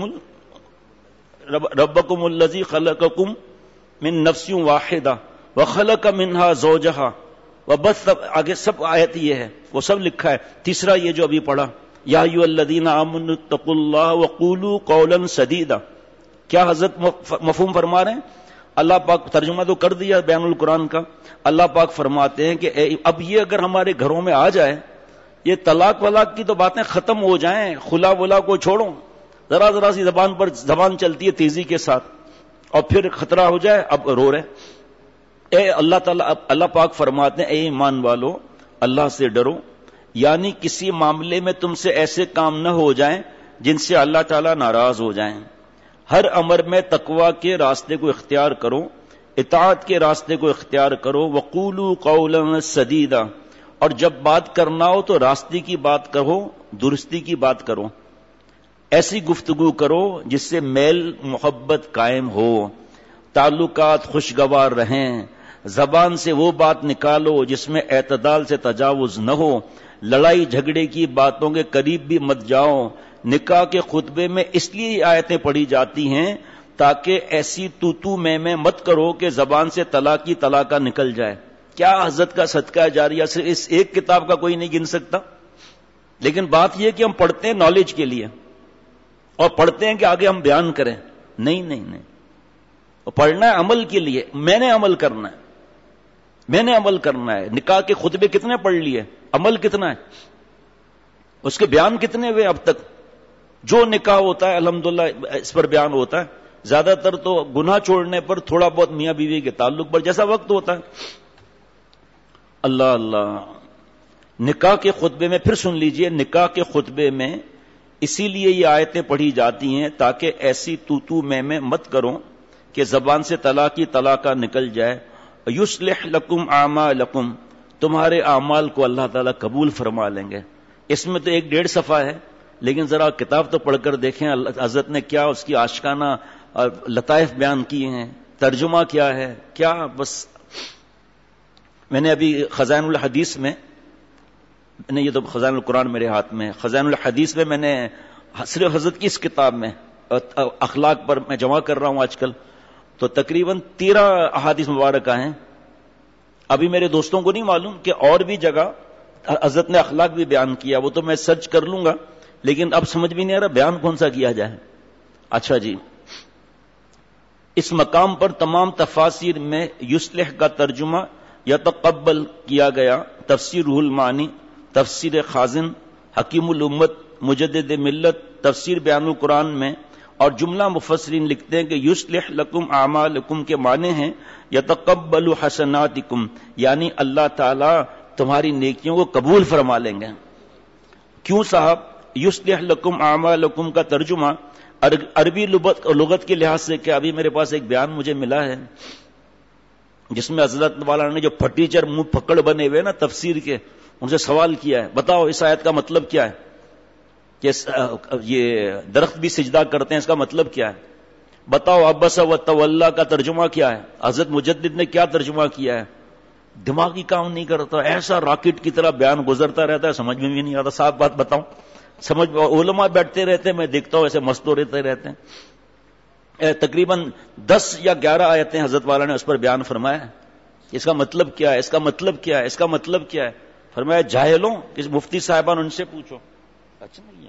ربکم الذی خلقکم من نفس واحدہ وخلق منها زوجہا وبث, آگے سب آیت یہ ہے, وہ سب لکھا ہے. تیسرا یہ جو ابھی پڑھا, یا ایھا الذین آمنوا اتقوا اللہ وقولوا قولا سدیدا. کیا حضرت مفہوم فرما رہے ہیں؟ اللہ پاک ترجمہ تو کر دیا بیان القرآن کا. اللہ پاک فرماتے ہیں کہ اب یہ اگر ہمارے گھروں میں آ جائے, یہ طلاق ولاق کی تو باتیں ختم ہو جائیں, خلا ولا کو چھوڑو, ذرا سی زبان پر زبان چلتی ہے تیزی کے ساتھ, اور پھر خطرہ ہو جائے اب رو رہے. اے اللہ تعالیٰ, اللہ پاک فرماتے ہیں اے ایمان والو اللہ سے ڈرو, یعنی کسی معاملے میں تم سے ایسے کام نہ ہو جائیں جن سے اللہ تعالیٰ ناراض ہو جائیں. ہر امر میں تقوی کے راستے کو اختیار کرو, اطاعت کے راستے کو اختیار کرو. وقولوا قولا سدیدا, اور جب بات کرنا ہو تو راستے کی بات کرو, درستی کی بات کرو, ایسی گفتگو کرو جس سے میل محبت قائم ہو, تعلقات خوشگوار رہیں. زبان سے وہ بات نکالو جس میں اعتدال سے تجاوز نہ ہو, لڑائی جھگڑے کی باتوں کے قریب بھی مت جاؤ. نکاح کے خطبے میں اس لیے آیتیں پڑھی جاتی ہیں تاکہ ایسی تو میں مت کرو کہ زبان سے طلاقی طلاقہ نکل جائے. کیا حضرت کا صدقہ جاریہ صرف اس ایک کتاب کا کوئی نہیں گن سکتا. لیکن بات یہ کہ ہم پڑھتے ہیں نالج کے لیے, اور پڑھتے ہیں کہ آگے ہم بیان کریں. نہیں, پڑھنا ہے عمل کے لیے، میں نے عمل کرنا ہے، میں نے عمل کرنا ہے. نکاح کے خطبے کتنے پڑھ لیے، عمل کتنا ہے، اس کے بیان کتنے ہوئے اب تک؟ جو نکاح ہوتا ہے الحمدللہ اس پر بیان ہوتا ہے، زیادہ تر تو گناہ چھوڑنے پر، تھوڑا بہت میاں بیوی کے تعلق پر، جیسا وقت ہوتا ہے. اللہ اللہ. نکاح کے خطبے میں پھر سن لیجئے، نکاح کے خطبے میں اسی لیے یہ آیتیں پڑھی جاتی ہیں تاکہ ایسی تو میں مت کرو کہ زبان سے طلاقی طلاقہ نکل جائے. یصلح لکم اعمالکم، تمہارے اعمال کو اللہ تعالیٰ قبول فرما لیں گے. اس میں تو 1.5 صفحہ ہے، لیکن ذرا کتاب تو پڑھ کر دیکھیں حضرت نے کیا اس کی عاشقانہ لطائف بیان کیے ہیں، ترجمہ کیا ہے کیا. بس میں نے ابھی خزائن الحدیث میں یہ تو خزائن القرآن میرے ہاتھ میں، خزائن الحدیث میں نے صرف حضرت کی اس کتاب میں اخلاق پر میں جمع کر رہا ہوں آج کل، تو تقریباً 13 احادیث مبارکہ ہیں. ابھی میرے دوستوں کو نہیں معلوم کہ اور بھی جگہ حضرت نے اخلاق بھی بیان کیا، وہ تو میں سرچ کر لوں گا، لیکن اب سمجھ بھی نہیں آ رہا بیان کون سا کیا جائے. اچھا جی، اس مقام پر تمام تفاسیر میں یصلح کا ترجمہ یتقبل کیا گیا. تفسیر روح المعانی، تفسیر خازن، حکیم الامت، مجدد ملت، تفسیر بیان القرآن میں، اور جملہ مفسرین لکھتے ہیں کہ یصلح لکم اعمالکم کے معنی ہیں یتقبل حسناتکم، یعنی اللہ تعالی تمہاری نیکیوں کو قبول فرما لیں گے. کیوں صاحب؟ یصلح لکم اعمالکم کا ترجمہ عربی لغت کے لحاظ سے کیا؟ ابھی میرے پاس ایک بیان مجھے ملا ہے جس میں حضرت والا نے جو پھٹیچر منہ پکڑ بنے ہوئے نا تفسیر کے، ان سے سوال کیا ہے، بتاؤ اس آیت کا مطلب کیا ہے کہ یہ درخت بھی سجدہ کرتے ہیں، اس کا مطلب کیا ہے؟ بتاؤ عبس و تولا کا ترجمہ کیا ہے؟ حضرت مجدد نے کیا ترجمہ کیا ہے؟ دماغی کام نہیں کرتا، ایسا راکٹ کی طرح بیان گزرتا رہتا ہے، سمجھ میں بھی نہیں آتا. صاف بات بتاؤں، سمجھ علماء بیٹھتے رہتے ہیں، میں دیکھتا ہوں ایسے مست رہتے رہتے ہیں. تقریباً 10 یا 11 آیتیں حضرت والا نے اس پر بیان فرمایا. اس کا مطلب کیا ہے، اس کا مطلب کیا ہے، اس کا مطلب کیا ہے؟ فرمایا جاہلوں، اس مفتی صاحبان ان سے پوچھو. اچھا نہیں ہے.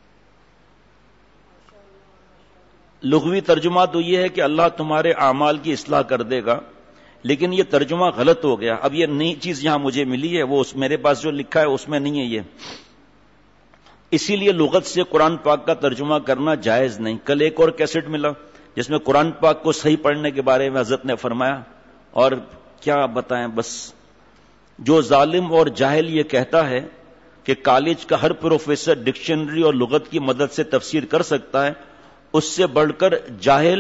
لغوی ترجمہ تو یہ ہے کہ اللہ تمہارے اعمال کی اصلاح کر دے گا، لیکن یہ ترجمہ غلط ہو گیا. اب یہ نئی چیز یہاں مجھے ملی ہے، وہ میرے پاس جو لکھا ہے اس میں نہیں ہے یہ. اسی لیے لغت سے قرآن پاک کا ترجمہ کرنا جائز نہیں. کل ایک اور کیسٹ ملا جس میں قرآن پاک کو صحیح پڑھنے کے بارے میں حضرت نے فرمایا، اور کیا بتائیں. بس جو ظالم اور جاہل یہ کہتا ہے کہ کالج کا ہر پروفیسر ڈکشنری اور لغت کی مدد سے تفسیر کر سکتا ہے، اس سے بڑھ کر جاہل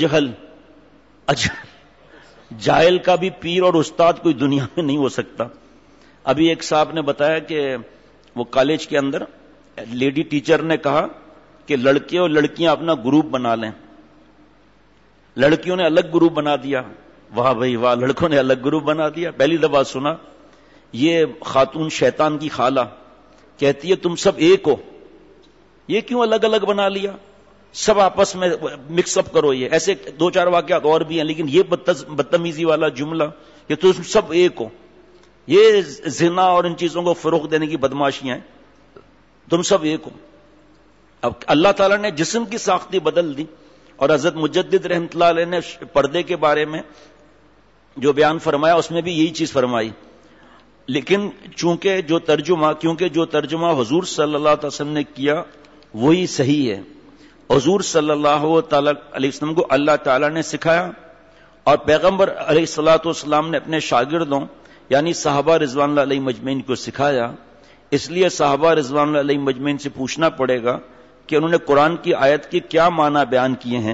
جاہل کا بھی پیر اور استاد کوئی دنیا میں نہیں ہو سکتا. ابھی ایک صاحب نے بتایا کہ وہ کالج کے اندر لیڈی ٹیچر نے کہا کہ لڑکے اور لڑکیاں اپنا گروپ بنا لیں. لڑکیوں نے الگ گروپ بنا دیا. واہ بھائی واہ، لڑکوں نے الگ گروپ بنا دیا. پہلی دفعہ سنا. یہ خاتون شیطان کی خالہ کہتی ہے تم سب ایک ہو، یہ کیوں الگ الگ بنا لیا؟ سب آپس میں مکس اپ کرو. یہ ایسے 2-4 واقعات اور بھی ہیں، لیکن یہ بدتمیزی والا جملہ کہ تم سب ایک ہو، یہ زنا اور ان چیزوں کو فروغ دینے کی بدماشیاں ہیں. تم سب ایک ہو. اب اللہ تعالیٰ نے جسم کی ساختی بدل دی، اور حضرت مجدد رحمۃ اللہ علیہ نے پردے کے بارے میں جو بیان فرمایا اس میں بھی یہی چیز فرمائی. لیکن کیونکہ جو ترجمہ حضور صلی اللہ علیہ وسلم نے کیا وہی صحیح ہے. حضور صلی اللہ تعالی علیہ وسلم کو اللہ تعالیٰ نے سکھایا، اور پیغمبر علیہ الصلوۃ والسلام نے اپنے شاگردوں یعنی صحابہ رضوان اللہ علیہ مجمعین کو سکھایا. اس لیے صحابہ رضوان اللہ علیہ مجمعین سے پوچھنا پڑے گا کہ انہوں نے قرآن کی آیت کے کیا معنی بیان کیے ہیں،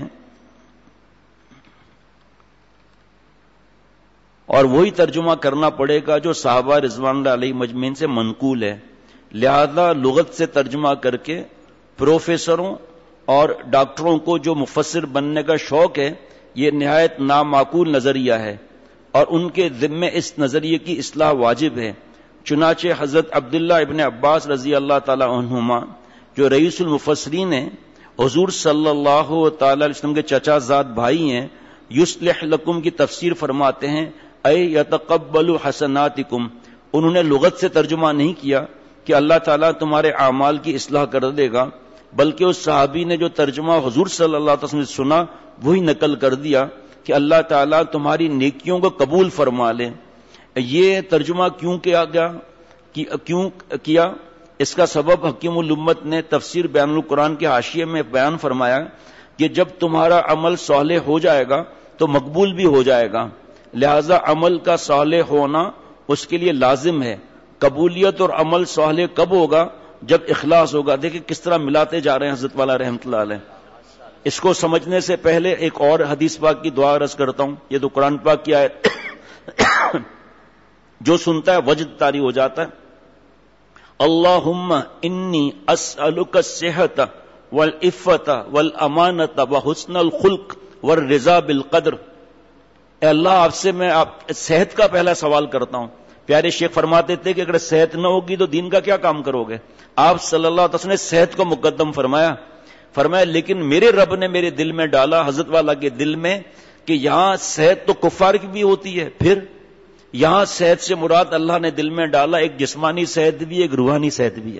اور وہی ترجمہ کرنا پڑے گا جو صحابہ رضوان اللہ علیہ مجمعین سے منقول ہے. لہذا لغت سے ترجمہ کر کے پروفیسروں اور ڈاکٹروں کو جو مفسر بننے کا شوق ہے، یہ نہایت نامعقول نظریہ ہے، اور ان کے ذمے اس نظریے کی اصلاح واجب ہے. چنانچہ حضرت عبداللہ ابن عباس رضی اللہ تعالی عنہما جو رئیس المفسرین ہیں، حضور صلی اللہ تعالی علیہ وسلم کے چچا زاد بھائی ہیں، یصلح لکم کی تفسیر فرماتے ہیں اے یتقبل حسناتکم. انہوں نے لغت سے ترجمہ نہیں کیا کہ اللہ تعالیٰ تمہارے اعمال کی اصلاح کر دے گا، بلکہ اس صحابی نے جو ترجمہ حضور صلی اللہ علیہ وسلم سے سنا وہی نقل کر دیا کہ اللہ تعالیٰ تمہاری نیکیوں کو قبول فرما لے. یہ ترجمہ کیوں کیا اس کا سبب حکیم الامت نے تفسیر بیان القرآن کے حاشیے میں بیان فرمایا کہ جب تمہارا عمل صالح ہو جائے گا تو مقبول بھی ہو جائے گا، لہذا عمل کا صالح ہونا اس کے لیے لازم ہے. قبولیت اور عمل صالح کب ہوگا؟ جب اخلاص ہوگا. دیکھیں کس طرح ملاتے جا رہے ہیں حضرت والا رحمۃ اللہ علیہ. اس کو سمجھنے سے پہلے ایک اور حدیث پاک کی دعا عرض کرتا ہوں. یہ تو قرآن پاک کی آیت جو سنتا ہے وجد طاری ہو جاتا ہے. اللہم انی اسألک الصحۃ والعفۃ والامانۃ وحسن الخلق والرضا بالقدر. اے اللہ آپ سے میں صحت کا پہلا سوال کرتا ہوں. پیارے شیخ فرماتے تھے کہ اگر صحت نہ ہوگی تو دین کا کیا کام کرو گے؟ آپ صلی اللہ علیہ وسلم نے صحت کو مقدم فرمایا لیکن میرے رب نے میرے دل میں ڈالا، حضرت والا کے دل میں، کہ یہاں صحت تو کفار کی بھی ہوتی ہے، پھر یہاں صحت سے مراد اللہ نے دل میں ڈالا ایک جسمانی صحت بھی، ایک روحانی صحت بھی ہے.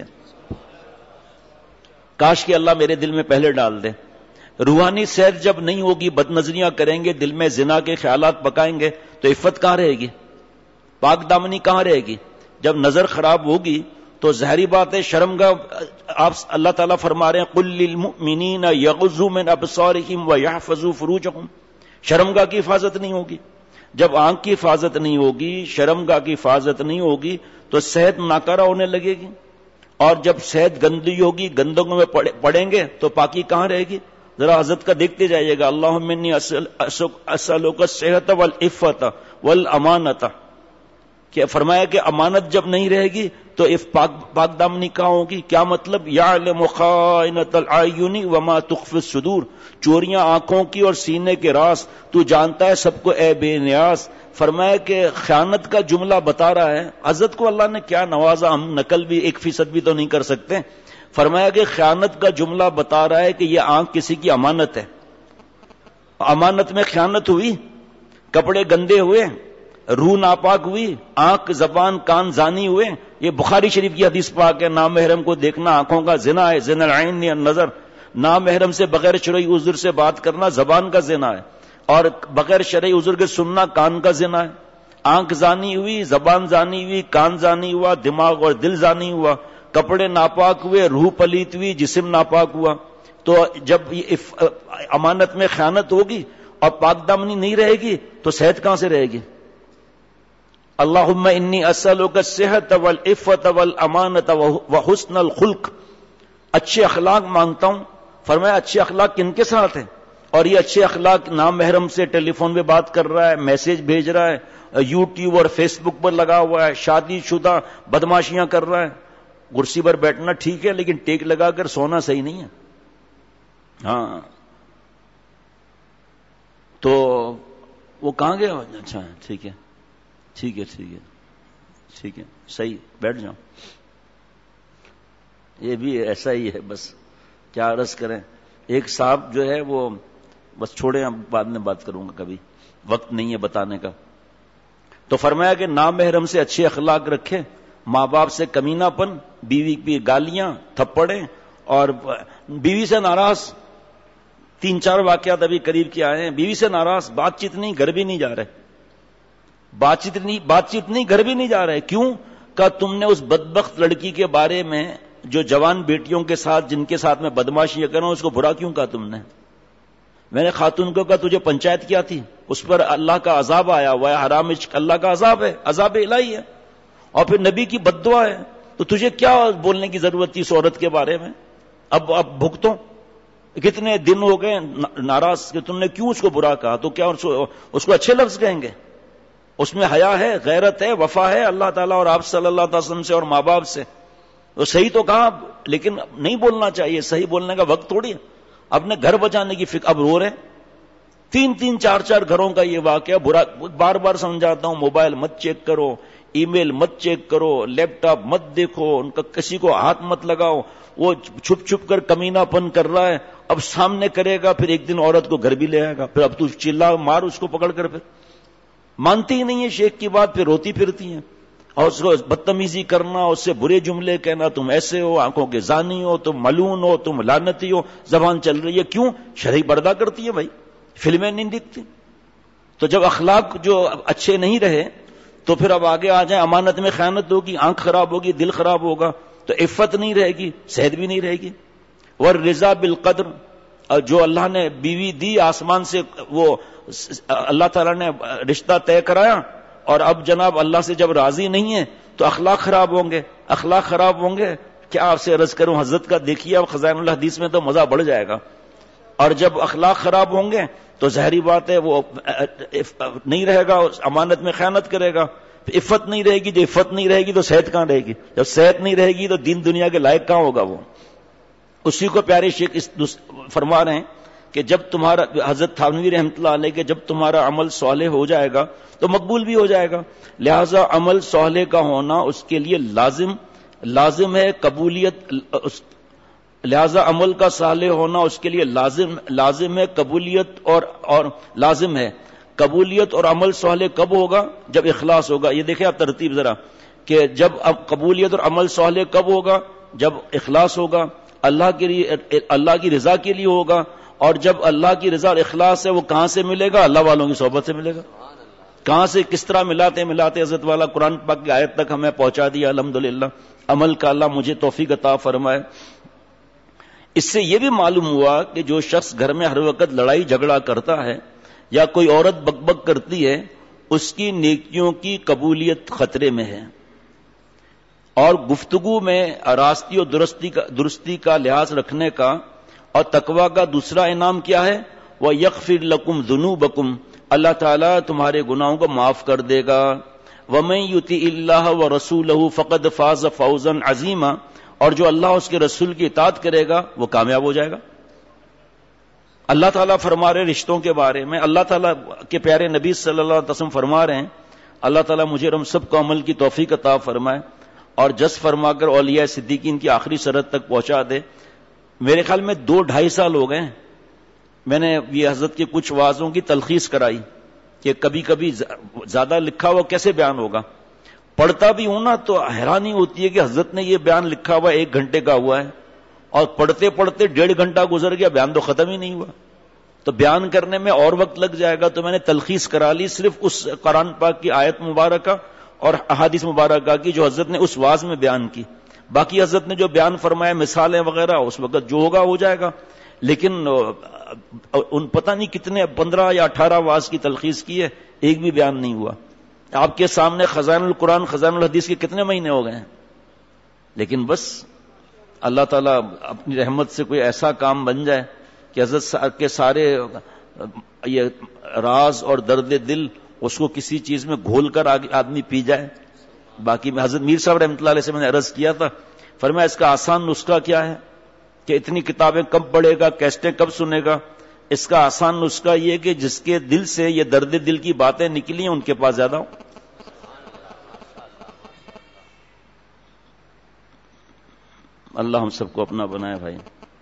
کاش کہ اللہ میرے دل میں پہلے ڈال دے. روحانی صحت جب نہیں ہوگی، بد نظریاں کریں گے، دل میں زنا کے خیالات پکائیں گے تو عفت کہاں رہے گی؟ پاک دامنی کہاں رہے گی؟ جب نظر خراب ہوگی تو ظاہری بات ہے شرمگاہ. آپ اللہ تعالیٰ فرما رہے ہیں قل للمؤمنین یغضوا من ابصارہم ویحفظوا فروجہم. شرمگاہ کی حفاظت نہیں ہوگی. جب آنکھ کی حفاظت نہیں ہوگی، شرمگاہ کی حفاظت نہیں ہوگی تو صحت ناکارہ ہونے لگے گی. اور جب صحت گندی ہوگی، گندگوں میں پڑیں گے تو پاکی کہاں رہے گی؟ ذرا حضرت کا دیکھتے جائیے گا. اللہم انی اسألک الصحۃ والعفۃ والامانۃ. کہ فرمایا کہ امانت جب نہیں رہے گی تو پاک دامنی کہاں ہوگی؟ کیا مطلب؟ یعلم خائنۃ الاعین وما تخفی الصدور. چوریاں آنکھوں کی اور سینے کے راز تو جانتا ہے سب کو اے بے نیاز. فرمایا کہ خیانت کا جملہ بتا رہا ہے. حضرت کو اللہ نے کیا نوازا، ہم نقل بھی 1% بھی تو نہیں کر سکتے. فرمایا کہ خیانت کا جملہ بتا رہا ہے کہ یہ آنکھ کسی کی امانت ہے. امانت میں خیانت ہوئی، کپڑے گندے ہوئے، روح ناپاک ہوئی، آنکھ زبان کان زانی ہوئے. یہ بخاری شریف کی حدیث پاک ہے. نامحرم کو دیکھنا آنکھوں کا زنا ہے، زنا العین النظر. نامحرم سے بغیر شرعی عذر سے بات کرنا زبان کا زنا ہے، اور بغیر شرعی عذر کے سننا کان کا زنا ہے. آنکھ زانی ہوئی، زبان زانی ہوئی، کان زانی ہوا، دماغ اور دل زانی ہوا، کپڑے ناپاک ہوئے، روح پلیت ہوئی، جسم ناپاک ہوا. تو جب یہ امانت میں خیانت ہوگی اور پاک دامنی نہیں رہے گی تو صحت کہاں سے رہے گی؟ اللہم انی اسألک الصحۃ والعفۃ والامانۃ وحسن الخلق. اچھے اخلاق مانگتا ہوں. فرمایا اچھے اخلاق کن کے ساتھ ہیں؟ اور یہ اچھے اخلاق نام محرم سے ٹیلی فون پہ بات کر رہا ہے، میسج بھیج رہا ہے، یوٹیوب اور فیس بک پر لگا ہوا ہے، شادی شدہ بدماشیاں کر رہا ہے. کرسی پر بیٹھنا ٹھیک ہے لیکن ٹیک لگا کر سونا صحیح نہیں ہے. ہاں تو وہ کہاں گیا؟ اچھا ٹھیک ہے ٹھیک ہے ٹھیک ہے ٹھیک ہے صحیح، بیٹھ جاؤ. یہ بھی ایسا ہی ہے، بس کیا عرض کریں. ایک صاحب جو ہے وہ بس چھوڑیں، بعد میں بات کروں گا، کبھی وقت نہیں ہے بتانے کا. تو فرمایا کہ نامحرم سے اچھے اخلاق رکھے، ماں باپ سے کمینہ پن، بیوی کی گالیاں تھپڑیں، اور بیوی سے ناراض. 3-4 واقعات ابھی قریب کے آئے ہیں. بیوی سے ناراض، بات چیت نہیں، گھر بھی نہیں جا رہے. بات چیت نہیں، گھر بھی نہیں جا رہے. کیوں؟ کہ تم نے اس بدبخت لڑکی کے بارے میں جو جوان بیٹیوں کے ساتھ، جن کے ساتھ میں بدماشی کروں، اس کو برا کیوں کہا تم نے؟ میں نے خاتون کو کہا تجھے پنچایت کیا تھی؟ اس پر اللہ کا عذاب آیا ہوا ہے، حرام عشق اللہ کا عذاب ہے، عذاب الہی ہے، اور پھر نبی کی بد دعا ہے. تو تجھے کیا بولنے کی ضرورت تھی اس عورت کے بارے میں؟ اب بھگتو. کتنے دن ہو گئے ناراض کہ تم نے کیوں اس کو برا کہا. تو کیا اس کو اچھے لفظ کہیں گے؟ اس میں حیا ہے، غیرت ہے، وفا ہے اللہ تعالیٰ اور آپ صلی اللہ علیہ وسلم سے اور ماں باپ سے. تو صحیح تو کہا لیکن نہیں بولنا چاہیے. صحیح بولنے کا وقت تھوڑی ہے. اپنے گھر بچانے کی فکر. اب رو رہے 3-3 4-4 گھروں کا یہ واقعہ. برا بار بار سمجھاتا ہوں، موبائل مت چیک کرو، ای میل مت چیک کرو، لیپ ٹاپ مت دیکھو، ان کا کسی کو ہاتھ مت لگاؤ. وہ چھپ چھپ کر کمینہ پن کر رہا ہے. اب سامنے کرے گا، پھر ایک دن عورت کو گھر بھی لے آئے گا. پھر اب تو چلا مار اس کو پکڑ کر. پھر مانتی ہی نہیں ہے شیخ کی بات، پھر روتی پھرتی ہیں. اور اس کو بدتمیزی کرنا، اس سے برے جملے کہنا، تم ایسے ہو، آنکھوں کے زانی ہو، تم ملعون ہو، تم لعنتی ہو. زبان چل رہی ہے. کیوں؟ شرعی پردہ کرتی ہے بھائی، فلمیں نہیں دکھتی. تو جب اخلاق جو اچھے نہیں رہے تو پھر اب آگے آ جائیں، امانت میں خیانت ہوگی، آنکھ خراب ہوگی، دل خراب ہوگا، تو عفت نہیں رہے گی، صحت بھی نہیں رہے گی. والرضا بالقدر، اور جو اللہ نے بیوی دی آسمان سے، وہ اللہ تعالیٰ نے رشتہ طے کرایا، اور اب جناب اللہ سے جب راضی نہیں ہے تو اخلاق خراب ہوں گے. اخلاق خراب ہوں گے، کیا آپ سے عرض کروں، حضرت کا دیکھیے اب خزائن الحدیث میں تو مزہ بڑھ جائے گا. اور جب اخلاق خراب ہوں گے تو ظاہری بات ہے وہ نہیں رہے گا، امانت میں خیانت کرے گا. عفت نہیں رہے گی، جو عفت نہیں رہے گی تو صحت کہاں رہے گی، جب صحت نہیں رہے گی تو دین دنیا کے لائق کہاں ہوگا وہ. اسی کو پیارے شیخ فرما رہے ہیں کہ جب تمہارا، حضرت تھانوی رحمۃ اللہ علیہ، کہ جب تمہارا عمل صالح ہو جائے گا تو مقبول بھی ہو جائے گا. لہذا عمل صالح کا ہونا اس کے لیے لازم ہے قبولیت. لہذا عمل کا صالح ہونا اس کے لیے لازم ہے قبولیت، اور لازم ہے قبولیت. اور عمل صالح کب ہوگا؟ جب اخلاص ہوگا. یہ دیکھیں آپ ترتیب ذرا، کہ جب اب قبولیت اور عمل صالح کب ہوگا؟ جب اخلاص ہوگا، اللہ کی رضا کے لیے ہوگا. اور جب اللہ کی رضا اور اخلاص ہے، وہ کہاں سے ملے گا؟ اللہ والوں کی صحبت سے ملے گا. کہاں سے، کس طرح ملاتے حضرت والا قرآن پاک کی آیت تک ہمیں پہنچا دیا. الحمدللہ عمل کا اللہ مجھے توفیق عطا فرمائے. اس سے یہ بھی معلوم ہوا کہ جو شخص گھر میں ہر وقت لڑائی جھگڑا کرتا ہے یا کوئی عورت بک بک کرتی ہے، اس کی نیکیوں کی قبولیت خطرے میں ہے. اور گفتگو میں راستی اور درستی کا لحاظ رکھنے کا اور تقوی کا دوسرا انعام کیا ہے؟ وَيَغْفِرْ لَكُمْ ذُنُوبَكُمْ، اللہ تعالیٰ تمہارے گناہوں کو معاف کر دے گا. وَمَن يُطِعِ اللَّهَ وَرَسُولَهُ فَقَدْ فَازَ فَوْزًا عَظِيمًا، اور جو اللہ اس کے رسول کی اطاعت کرے گا وہ کامیاب ہو جائے گا. اللہ تعالیٰ فرما رہے رشتوں کے بارے میں، اللہ تعالیٰ کے پیارے نبی صلی اللہ علیہ وسلم فرما رہے ہیں، اللہ تعالیٰ مجھے ہم سب کو عمل کی توفیق عطا فرمائے اور جس فرما کر اولیاء صدیقین کی آخری شرط تک پہنچا دے. میرے خیال میں 2-2.5 سال ہو گئے میں نے یہ حضرت کے کچھ وعظوں کی تلخیص کرائی کہ کبھی کبھی زیادہ لکھا ہوا کیسے بیان ہوگا. پڑھتا بھی ہوں نا تو حیرانی ہوتی ہے کہ حضرت نے یہ بیان لکھا ہوا 1 گھنٹے کا ہوا ہے، اور پڑھتے پڑھتے 1.5 گھنٹہ گزر گیا، بیان تو ختم ہی نہیں ہوا. تو بیان کرنے میں اور وقت لگ جائے گا، تو میں نے تلخیص کرا لی صرف اس قرآن پاک کی آیت مبارکہ اور احادیث مبارکہ کی جو حضرت نے اس واعظ میں بیان کی. باقی حضرت نے جو بیان فرمایا، مثالیں وغیرہ، اس وقت جو ہوگا ہو جائے گا. لیکن ان پتہ نہیں کتنے 15 یا 18 واعظ کی تلخیص کی ہے، ایک بھی بیان نہیں ہوا. آپ کے سامنے خزائن القرآن، خزائن الحدیث کے کتنے مہینے ہو گئے ہیں. لیکن بس اللہ تعالیٰ اپنی رحمت سے کوئی ایسا کام بن جائے کہ حضرت کے سارے یہ راز اور درد دل اس کو کسی چیز میں گھول کر آدمی پی جائے. باقی میں حضرت میر صاحب رحمۃ اللہ علیہ سے میں نے عرض کیا تھا، فرمایا اس کا آسان نسخہ کیا ہے کہ اتنی کتابیں کب پڑھے گا، کیسٹیں کب سنے گا. اس کا آسان نسخہ یہ کہ جس کے دل سے یہ درد دل کی باتیں نکلی ہیں ان کے پاس زیادہ ہوں. اللہ ہم سب کو اپنا بنائے بھائی.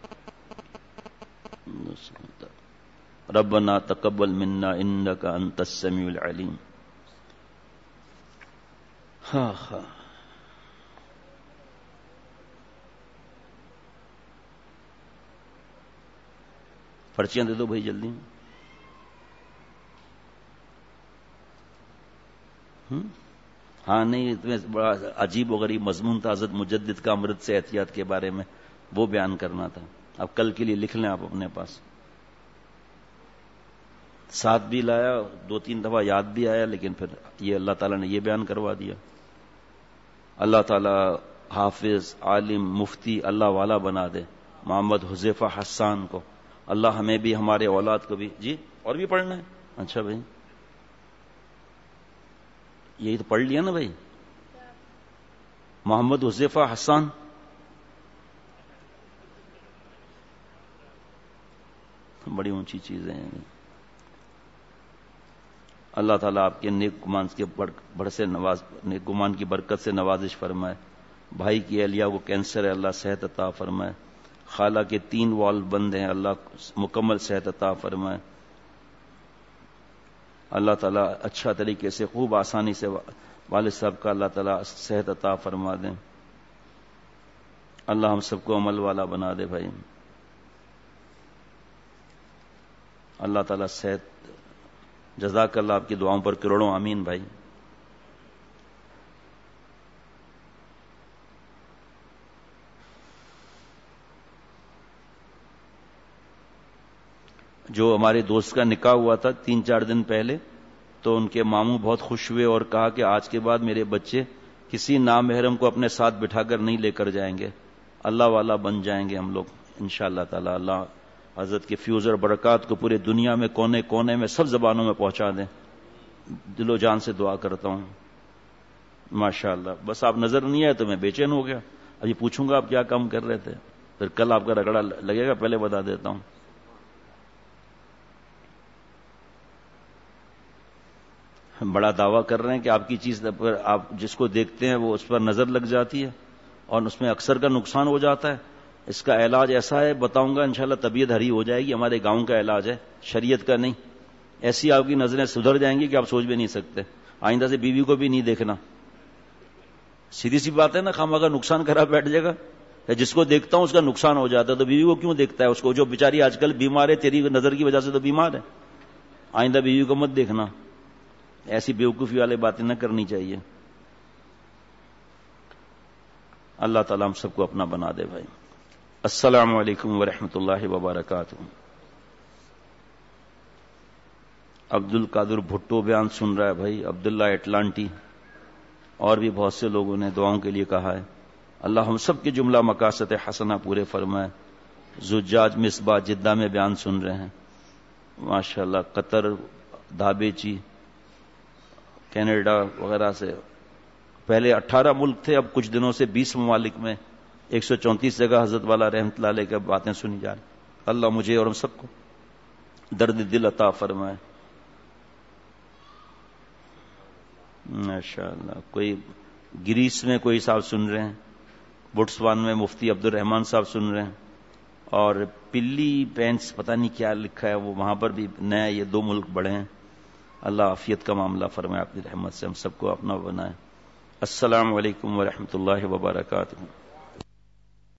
ربنا تقبل منا انك انت السميع العليم. ہاں پرچیاں دے دو بھائی جلدی. ہاں نہیں، تمہیں بڑا عجیب و غریب مضمون تھا حضرت مجدد کا امرت سے احتیاط کے بارے میں، وہ بیان کرنا تھا. اب کل کے لیے لکھ لیں آپ اپنے پاس. ساتھ بھی لایا، 2-3 دفعہ یاد بھی آیا، لیکن پھر یہ اللہ تعالیٰ نے یہ بیان کروا دیا. اللہ تعالیٰ حافظ، عالم، مفتی، اللہ والا بنا دے محمد حذیفہ حسان کو. اللہ ہمیں بھی، ہمارے اولاد کو بھی. جی اور بھی پڑھنا ہے؟ اچھا بھائی، یہی تو پڑھ لیا نا بھائی. محمد حذیفہ حسان، بڑی اونچی چیزیں ہیں. اللہ تعالیٰ آپ کے نیک گمان کے نیک گمان کی برکت سے نوازش فرمائے. بھائی کی اہلیہ کو کینسر ہے، اللہ صحت عطا فرمائے. خالہ کے 3 والو بند ہیں، اللہ مکمل صحت عطا فرمائے. اللہ تعالیٰ اچھا طریقے سے، خوب آسانی سے والد صاحب کا اللہ تعالیٰ صحت عطا فرما دیں. اللہ ہم سب کو عمل والا بنا دے بھائی. اللہ تعالیٰ صحت جزاک اللہ، آپ کی دعاؤں پر کروڑوں آمین بھائی. جو ہمارے دوست کا نکاح ہوا تھا 3-4 دن پہلے، تو ان کے ماموں بہت خوش ہوئے اور کہا کہ آج کے بعد میرے بچے کسی نامحرم کو اپنے ساتھ بٹھا کر نہیں لے کر جائیں گے، اللہ والا بن جائیں گے ہم لوگ انشاءاللہ تعالی. اللہ حضرت کے فیوز اور برکات کو پورے دنیا میں کونے کونے میں سب زبانوں میں پہنچا دیں. دل و جان سے دعا کرتا ہوں. ماشاءاللہ. بس آپ نظر نہیں آئے تو میں بے چین ہو گیا. ابھی پوچھوں گا آپ کیا کام کر رہے تھے، پھر کل آپ کا رگڑا لگے گا. پہلے بتا دیتا ہوں. بڑا دعویٰ کر رہے ہیں کہ آپ کی چیز پر آپ جس کو دیکھتے ہیں وہ اس پر نظر لگ جاتی ہے اور اس میں اکثر کا نقصان ہو جاتا ہے. اس کا علاج ایسا ہے، بتاؤں گا انشاءاللہ، طبیعت ہری ہو جائے گی. ہمارے گاؤں کا علاج ہے، شریعت کا نہیں. ایسی آپ کی نظریں سدھر جائیں گی کہ آپ سوچ بھی نہیں سکتے. آئندہ سے بیوی کو بھی نہیں دیکھنا. سیدھی سی بات ہے نا، خواہ کا نقصان کرا بیٹھ جائے گا. جس کو دیکھتا ہوں اس کا نقصان ہو جاتا ہے، تو بیوی کو کیوں دیکھتا ہے؟ اس کو جو بیچاری آج کل بیمار ہے، تیری نظر کی وجہ سے تو بیمار ہے. آئندہ بیوی کو مت دیکھنا. ایسی بیوقوفی والی باتیں نہ کرنی چاہیے. اللہ تعالیٰ ہم سب کو اپنا بنا دے بھائی. السلام علیکم ورحمۃ اللہ وبرکاتہ. عبد القادر بھٹو بیان سن رہا ہے بھائی، عبداللہ اٹلانٹی، اور بھی بہت سے لوگوں نے دعاؤں کے لیے کہا ہے. اللہ ہم سب کے جملہ مقاصد حسنہ پورے فرمائے. زجاج مصباح جدہ میں بیان سن رہے ہیں ماشاءاللہ. قطر، دھابیچی، کینیڈا وغیرہ سے. پہلے 18 ملک تھے، اب کچھ دنوں سے 20 ممالک میں 134 جگہ حضرت والا رحمت اللہ علیہ کی باتیں سنی جا رہی. اللہ مجھے اور ہم سب کو درد دل عطا فرمائے. ماشاءاللہ. کوئی گریس میں کوئی صاحب سن رہے ہیں، بوٹسوان میں مفتی عبد الرحمان صاحب سن رہے ہیں، اور پلی پینس پتہ نہیں کیا لکھا ہے وہ، وہاں پر بھی نیا. یہ 2 ملک بڑے ہیں. اللہ عافیت کا معاملہ فرمائے، اپنی رحمت سے ہم سب کو اپنا بنائے. السلام علیکم ورحمۃ اللہ وبرکاتہ.